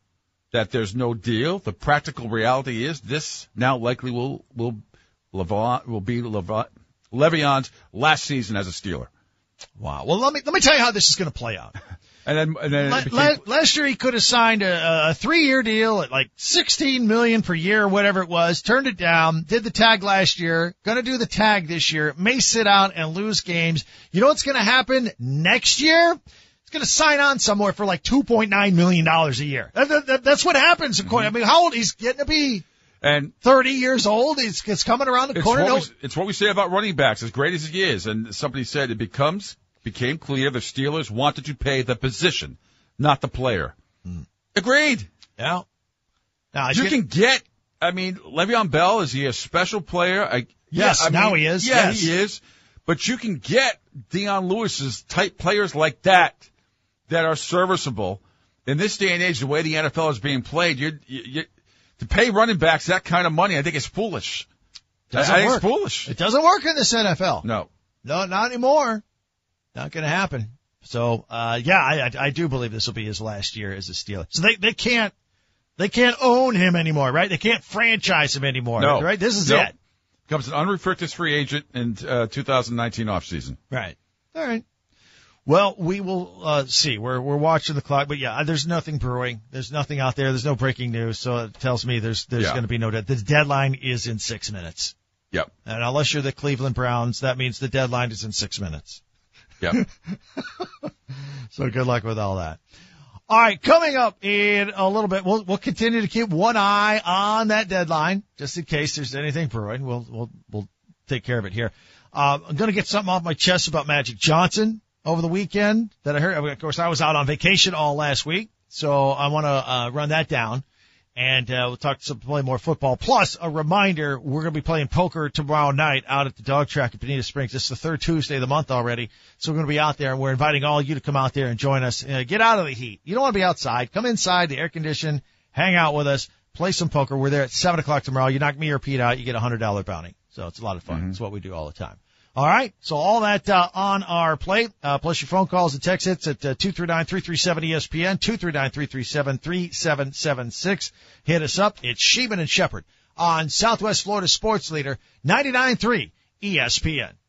Speaker 3: that there's no deal. The practical reality is this now likely will will Levon, will be Levon, Le'Veon's last season as a Steeler.
Speaker 2: Wow. Well, let me let me tell you how this is going to play out.
Speaker 3: And then, and then
Speaker 2: La-
Speaker 3: became,
Speaker 2: la- last year he could have signed a, a three-year deal at like sixteen million dollars per year, or whatever it was. Turned it down. Did the tag last year. Going to do the tag this year. May sit out and lose games. You know what's going to happen next year? He's going to sign on somewhere for like two point nine million dollars a year. That, that, that, that's what happens. Mm-hmm. I mean, how old? He's getting to be
Speaker 3: and
Speaker 2: thirty years old. He's, it's coming around the
Speaker 3: it's
Speaker 2: corner.
Speaker 3: What
Speaker 2: no,
Speaker 3: we, it's what we say about running backs, as great as he is. And somebody said it becomes became clear the Steelers wanted to pay the position, not the player. Mm. Agreed.
Speaker 2: Yeah. Now,
Speaker 3: you
Speaker 2: getting,
Speaker 3: can get, I mean, Le'Veon Bell, is he a special player? I,
Speaker 2: yes,
Speaker 3: yeah, I
Speaker 2: now
Speaker 3: mean,
Speaker 2: he is.
Speaker 3: Yeah,
Speaker 2: yes.
Speaker 3: he is. But you can get Deion Lewis's type players like that that are serviceable. In this day and age, the way the N F L is being played, you, you, to pay running backs that kind of money, I think it's foolish.
Speaker 2: Doesn't
Speaker 3: I, I think
Speaker 2: work.
Speaker 3: it's foolish.
Speaker 2: It doesn't work in this N F L.
Speaker 3: No.
Speaker 2: No, not anymore. Not going to happen. So, uh, yeah, I, I do believe this will be his last year as a Steeler. So they, they can't, they can't own him anymore, right? They can't franchise him anymore,
Speaker 3: no.
Speaker 2: right? This is
Speaker 3: nope.
Speaker 2: it.
Speaker 3: Becomes an unrestricted free agent in uh, two thousand nineteen offseason.
Speaker 2: Right. All right. Well, we will uh, see. We're we're watching the clock, but yeah, there's nothing brewing. There's nothing out there. There's no breaking news, so it tells me there's there's
Speaker 3: yeah.
Speaker 2: going to be no dead. The deadline is in six minutes.
Speaker 3: Yep.
Speaker 2: And unless you're the Cleveland Browns, that means the deadline is in six minutes.
Speaker 3: Yep.
Speaker 2: So good luck with all that. All right, coming up in a little bit, we'll we'll continue to keep one eye on that deadline, just in case there's anything brewing. We'll we'll we'll take care of it here. Uh, I'm going to get something off my chest about Magic Johnson over the weekend that I heard. Of course, I was out on vacation all last week, so I want to uh, run that down. And uh, we'll talk some play more football. Plus, a reminder, we're going to be playing poker tomorrow night out at the dog track at Bonita Springs. It's the third Tuesday of the month already, so we're going to be out there, and we're inviting all of you to come out there and join us. Uh, get out of the heat. You don't want to be outside. Come inside, the air conditioned, hang out with us, play some poker. We're there at seven o'clock tomorrow. You knock me or Pete out, you get a one hundred dollars bounty. So it's a lot of fun.
Speaker 3: Mm-hmm.
Speaker 2: It's what we do all the time. All right, so all that uh, on our plate, uh, plus your phone calls and text hits at uh, two three nine, three three seven, E S P N, two three nine, three three seven, three seven seven six. Hit us up. It's Sheeman and Shepherd on Southwest Florida Sports Leader, ninety-nine point three E S P N.